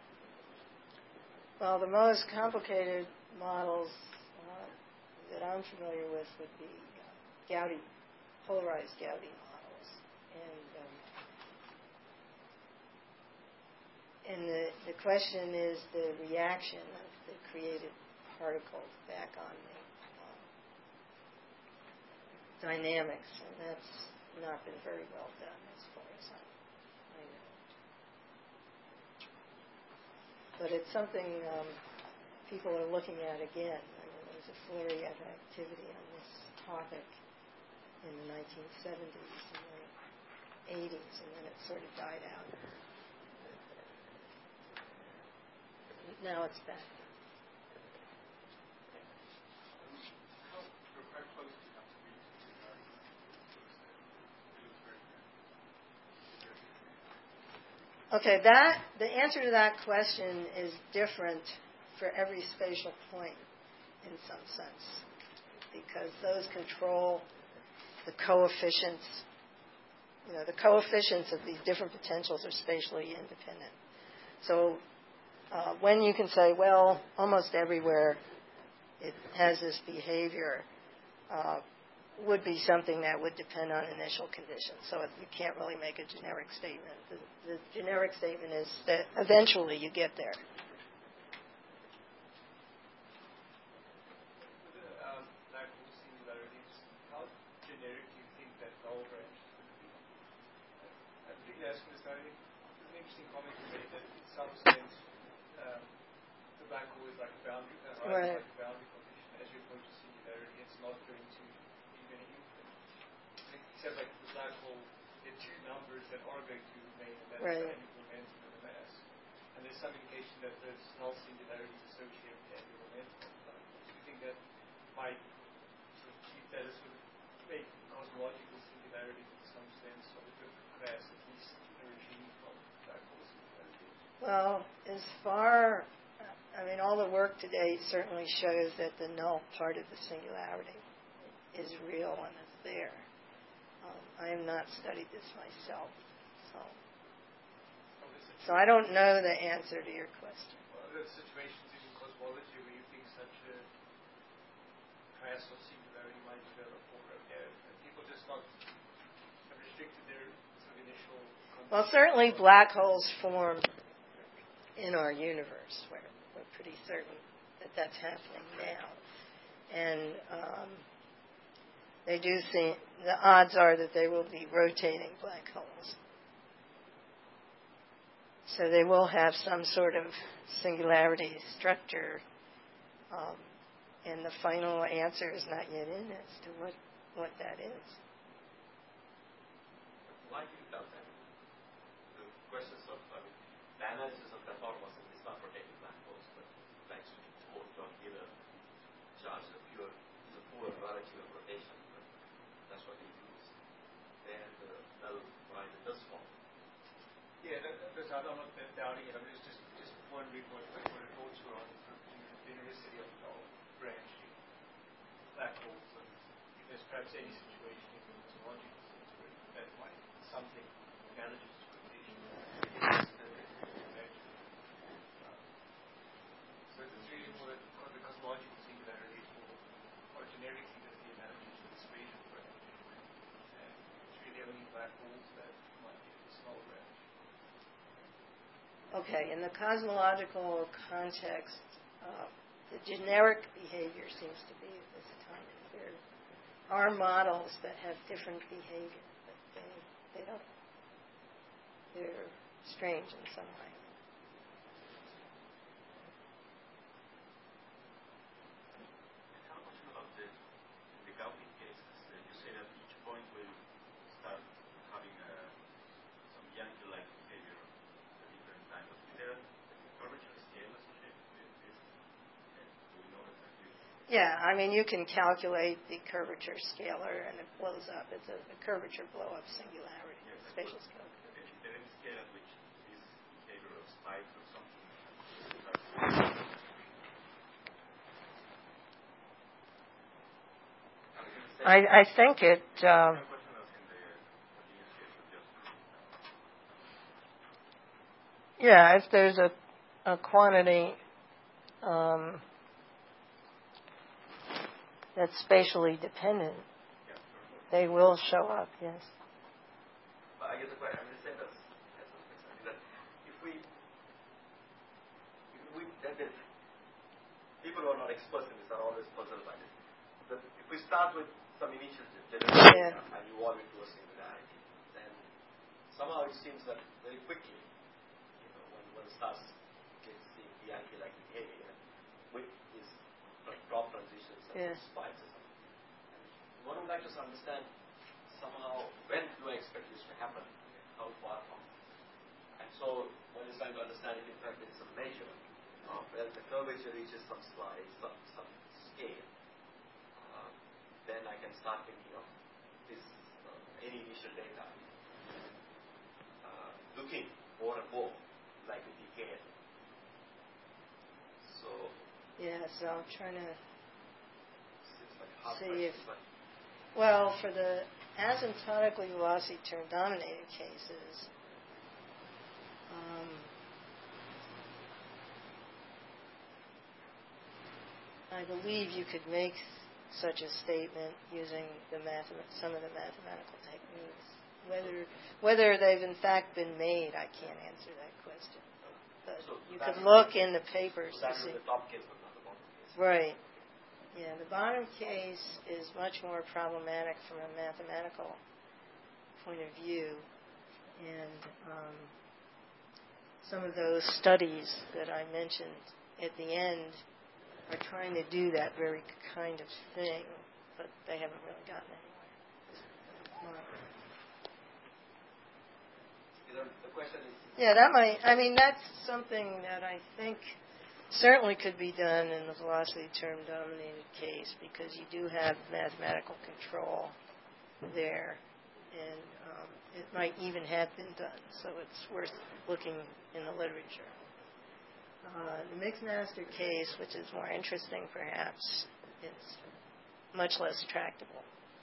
Speaker 2: well, the most complicated models uh, that I'm familiar with would be uh, Gaudy, polarized Gaudy models. And um, and the, the question is the reaction of the created particle back on the um, dynamics, and that's not been very well done as far as I, I know. But it's something um, people are looking at again. I mean, there was a flurry of activity on this topic in the nineteen seventies and the eighties, and then it sort of died out. Now it's back.
Speaker 4: How, how close do you have to be to the singularity? It was very good.
Speaker 2: Okay, that the answer to that question is different for every spatial point in some sense, because those control the coefficients. You know, the coefficients of these different potentials are spatially independent. So uh, when you can say, well, almost everywhere it has this behavior, uh, would be something that would depend on initial conditions. So you can't really make a generic statement. The, the generic statement is that eventually you get there.
Speaker 4: Black hole is like a boundary, uh,
Speaker 2: right.
Speaker 4: like a boundary condition as you approach the singularity. It's not going to be many infinite. Except like the black hole, there are two numbers that are going to remain, and that's
Speaker 2: right.
Speaker 4: the angular momentum and the mass. And there's some indication that the Snell singularity is associated with the angular momentum of the black hole. So you think that might sort of keep that as sort of make cosmological singularities in some sense of a different class, at least in a regime from black hole singularity?
Speaker 2: Well, as far I mean, all the work today certainly shows that the null part of the singularity is real and is there. Um, I have not studied this myself, so so I don't know the answer to your question.
Speaker 4: Well, there are situations in cosmology where you think such a class of singularity might develop, or uh, people just not have restricted their sort of initial.
Speaker 2: Well, certainly black holes form in our universe, where we're pretty certain that that's happening now. And um, they do seem, the odds are that they will be rotating black holes. So they will have some sort of singularity structure. Um, and the final answer is not yet in as to what, what that is.
Speaker 1: Why do you doubt that? The questions of, I mean, the analysis of the formulas is not rotating black holes, but likes to hold on give a charge, a pure, the poor relative of rotation. But that's what they use. Then the null horizon does form.
Speaker 4: Yeah, that, that's I'm not doubting it. I mean, it's just just wondering what what your thoughts were on the genericity of null branching black holes, and if there's perhaps any situation in the cosmological sense where that might something analogous to rotation. So it's really more that the cosmological singularity is more, or generically there's the analogy to the spatial branch, and it's really only black holes that might be the small branch.
Speaker 2: Okay, in the cosmological context, uh, the generic behavior seems to be at this time. There are models that have different behavior, but they, they don't. They're strange in some way.
Speaker 1: How much about the, the Gaussian cases? Uh, you say that each point will start having a, some Yankee-like behavior at different times. But is there a curvature scale associated with this? Okay. Do we know exactly?
Speaker 2: Yeah, I mean, you can calculate the curvature scalar, and it blows up. It's a, a curvature blow-up singularity,
Speaker 1: Yes,
Speaker 2: spatial scale.
Speaker 1: Is there any scale at which this behavior spikes or something?
Speaker 2: I, I think it. Um, yeah, if there's a, a quantity um, that's spatially dependent, they will show up. Yes.
Speaker 1: But I guess the question I'm just saying that's, that's that if we, if we that is, people who are not experts in this are always puzzled by this. But if we start with some initial generation
Speaker 2: Yeah.
Speaker 1: and evolve into a singularity, then somehow it seems that very quickly, you know, when one starts getting seeing the Yankee-like behavior, with these drop transitions and
Speaker 2: Yeah.
Speaker 1: spikes or something. And one would like to understand somehow when do I expect this to happen? How far from? And so one is trying to understand if in fact it's a measure of when the curvature reaches some slide, some some scale. Uh, then I can start thinking of this uh, any initial data uh, looking more and more like a decay. So
Speaker 2: Yeah. So I'm trying to
Speaker 1: seems like a hard
Speaker 2: see
Speaker 1: question,
Speaker 2: if.
Speaker 1: but
Speaker 2: Well, for the asymptotically velocity term dominated cases, um, I believe you could make such a statement using the mathemat- some of the mathematical techniques. Whether whether they've in fact been made, I can't answer that question. But
Speaker 1: So
Speaker 2: you
Speaker 1: that
Speaker 2: could
Speaker 1: is-
Speaker 2: look in the papers
Speaker 1: So that
Speaker 2: to
Speaker 1: is
Speaker 2: see.
Speaker 1: the top case, but not the bottom case.
Speaker 2: Right. Yeah, the bottom case is much more problematic from a mathematical point of view. And um, some of those studies that I mentioned at the end are trying to do that very kind of thing, but they haven't really gotten anywhere.
Speaker 1: You know, the question is,
Speaker 2: Yeah, that might, I mean, that's something that I think certainly could be done in the velocity term dominated case, because you do have mathematical control there, and um, it might even have been done, so it's worth looking in the literature. Uh, the mixed master case, which is more interesting perhaps, is much less tractable.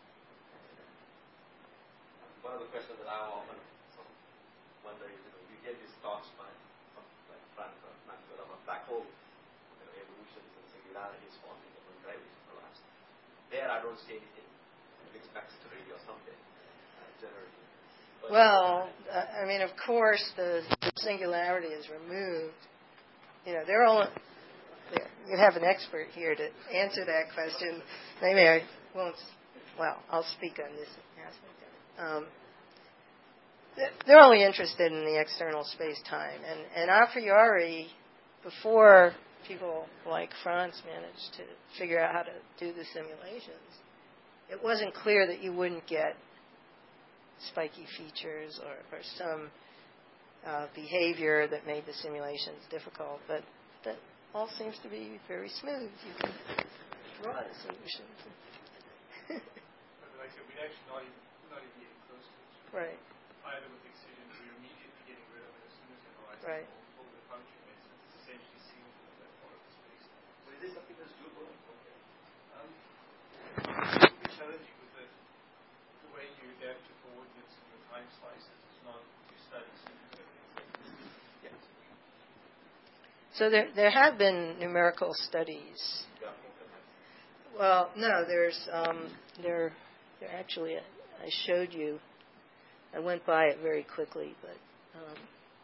Speaker 1: one of the questions that I often sort of wonder is, you know, you get these talks by some like Frank or Maxwell about black hole, you know, evolutions and singularities forming and gravity collapse. There I don't see anything mixed mastery or something, uh, generally. But
Speaker 2: Well, uh, I mean, of course, the, the singularity is removed. You know, they're all. There, you have an expert here to answer that question. Maybe I won't. Well, I'll speak on this aspect of it. Um, they're only interested in the external space-time, and, and a priori, before people like Franz managed to figure out how to do the simulations, it wasn't clear that you wouldn't get spiky features or, or some uh, behavior that made the simulations difficult, but that all seems to be very smooth. You can draw the solutions.
Speaker 4: But like I said, we'd actually not even, not even getting close to it.
Speaker 2: Right,
Speaker 4: Either with excision, we're immediately getting rid of it as soon as you analyze
Speaker 2: right.
Speaker 4: all the function base. It's essentially sealed with that part of the space.
Speaker 1: So is this something that's doable? Okay.
Speaker 4: Um, the challenge with the, the way you adapt to coordinates in your time slices is not your studies.
Speaker 1: Yes.
Speaker 2: So there, there have been numerical studies.
Speaker 1: Yeah.
Speaker 2: Well, no, there's, um, there, there actually, I showed you, I went by it very quickly, but, um,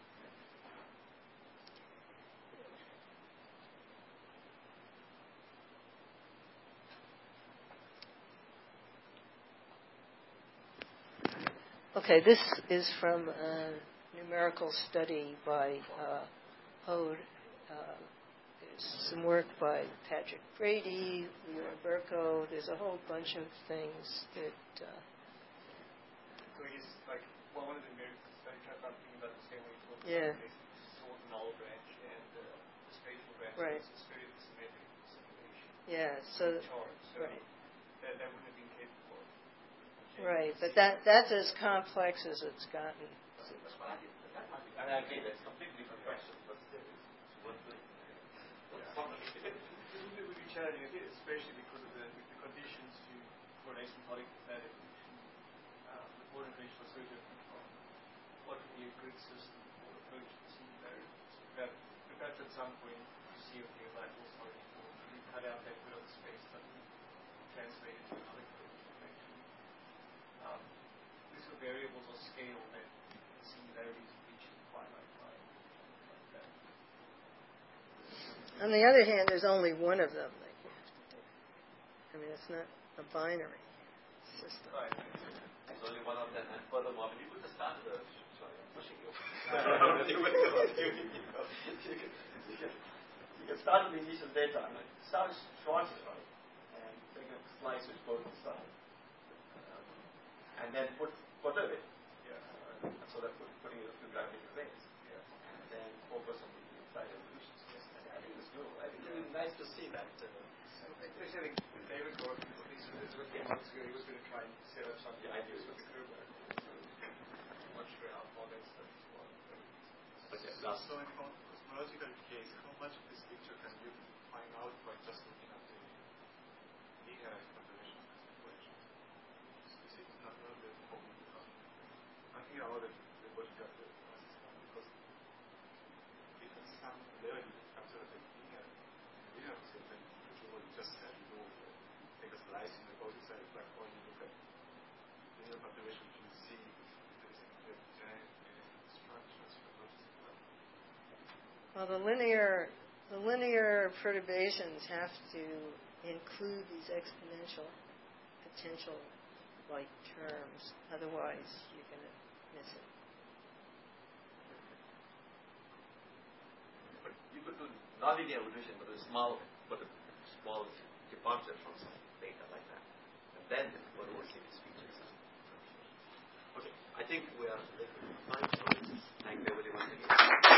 Speaker 2: okay, this is from a numerical study by uh, Hode. Uh, there's some work by Patrick Brady, Leo Burko. There's a whole bunch of things that. Uh,
Speaker 4: So I guess, like, well, one of the numerical studies I am thinking about the same way you talked
Speaker 2: Yeah.
Speaker 4: about basically sort null branch and uh, the spatial branch.
Speaker 2: Right.
Speaker 4: It's a spherical symmetric simulation.
Speaker 2: yeah, so
Speaker 4: Chart. So
Speaker 2: right,
Speaker 4: that, that wouldn't have been capable of.
Speaker 2: right, but that that's as complex as it's gotten.
Speaker 1: That's what I did. That might be. And I agree, that's a completely different question, but still, it's worth doing.
Speaker 4: It would be challenging, I think, especially because of the, the conditions to for an asymptotic matter evolution. Um, the Bohr equation was so different from what would be a good system for approach to singularities. That perhaps at some point you see okay, black hole starting to form, you cut out that bit of the space but translate it to another code actually. Um, these are variables of scale that singularities reach in finite time. Like that.
Speaker 2: On the other hand, there's only one of them that you have to do. I mean, it's not a binary system.
Speaker 4: Right.
Speaker 1: There's only one of them, and furthermore, I mean, you could just start the. Sorry, I'm pushing you. you, could go, you, you, know, you, can, you, can, you can start with the initial data. I mean, start short, right? And take a slice which goes inside. Um, and then put perturb it.
Speaker 4: Yeah.
Speaker 1: Uh, so that put, putting it a few gravitational waves.
Speaker 4: Yeah.
Speaker 1: And then focus on the inside evolutions. Yes, I think it's doable. I think it would be nice to see that. Uh,
Speaker 4: Actually, I think David Gordon, at least this was a few months ago, he was going to try and set up something
Speaker 1: Yeah, I
Speaker 4: like
Speaker 1: do.
Speaker 4: this with the curve back. So I'm not sure how far that study's gone.
Speaker 1: but yeah, last.
Speaker 5: So in a cosmological case, how much of this picture can you find out by just looking at the inherent conservation equation? Is it not a little bit problem? I'm thinking about the, the logical system because it has some level of conservative inherent inherent system which will just
Speaker 2: Well, the linear, the linear perturbations have to include these exponential potential-like terms. Otherwise, you're going to miss it.
Speaker 1: But you could do nonlinear evolution, but a small, but a small departure from some data like that, and then go to see these features. Okay, I think we are late for time, so thank you everyone again.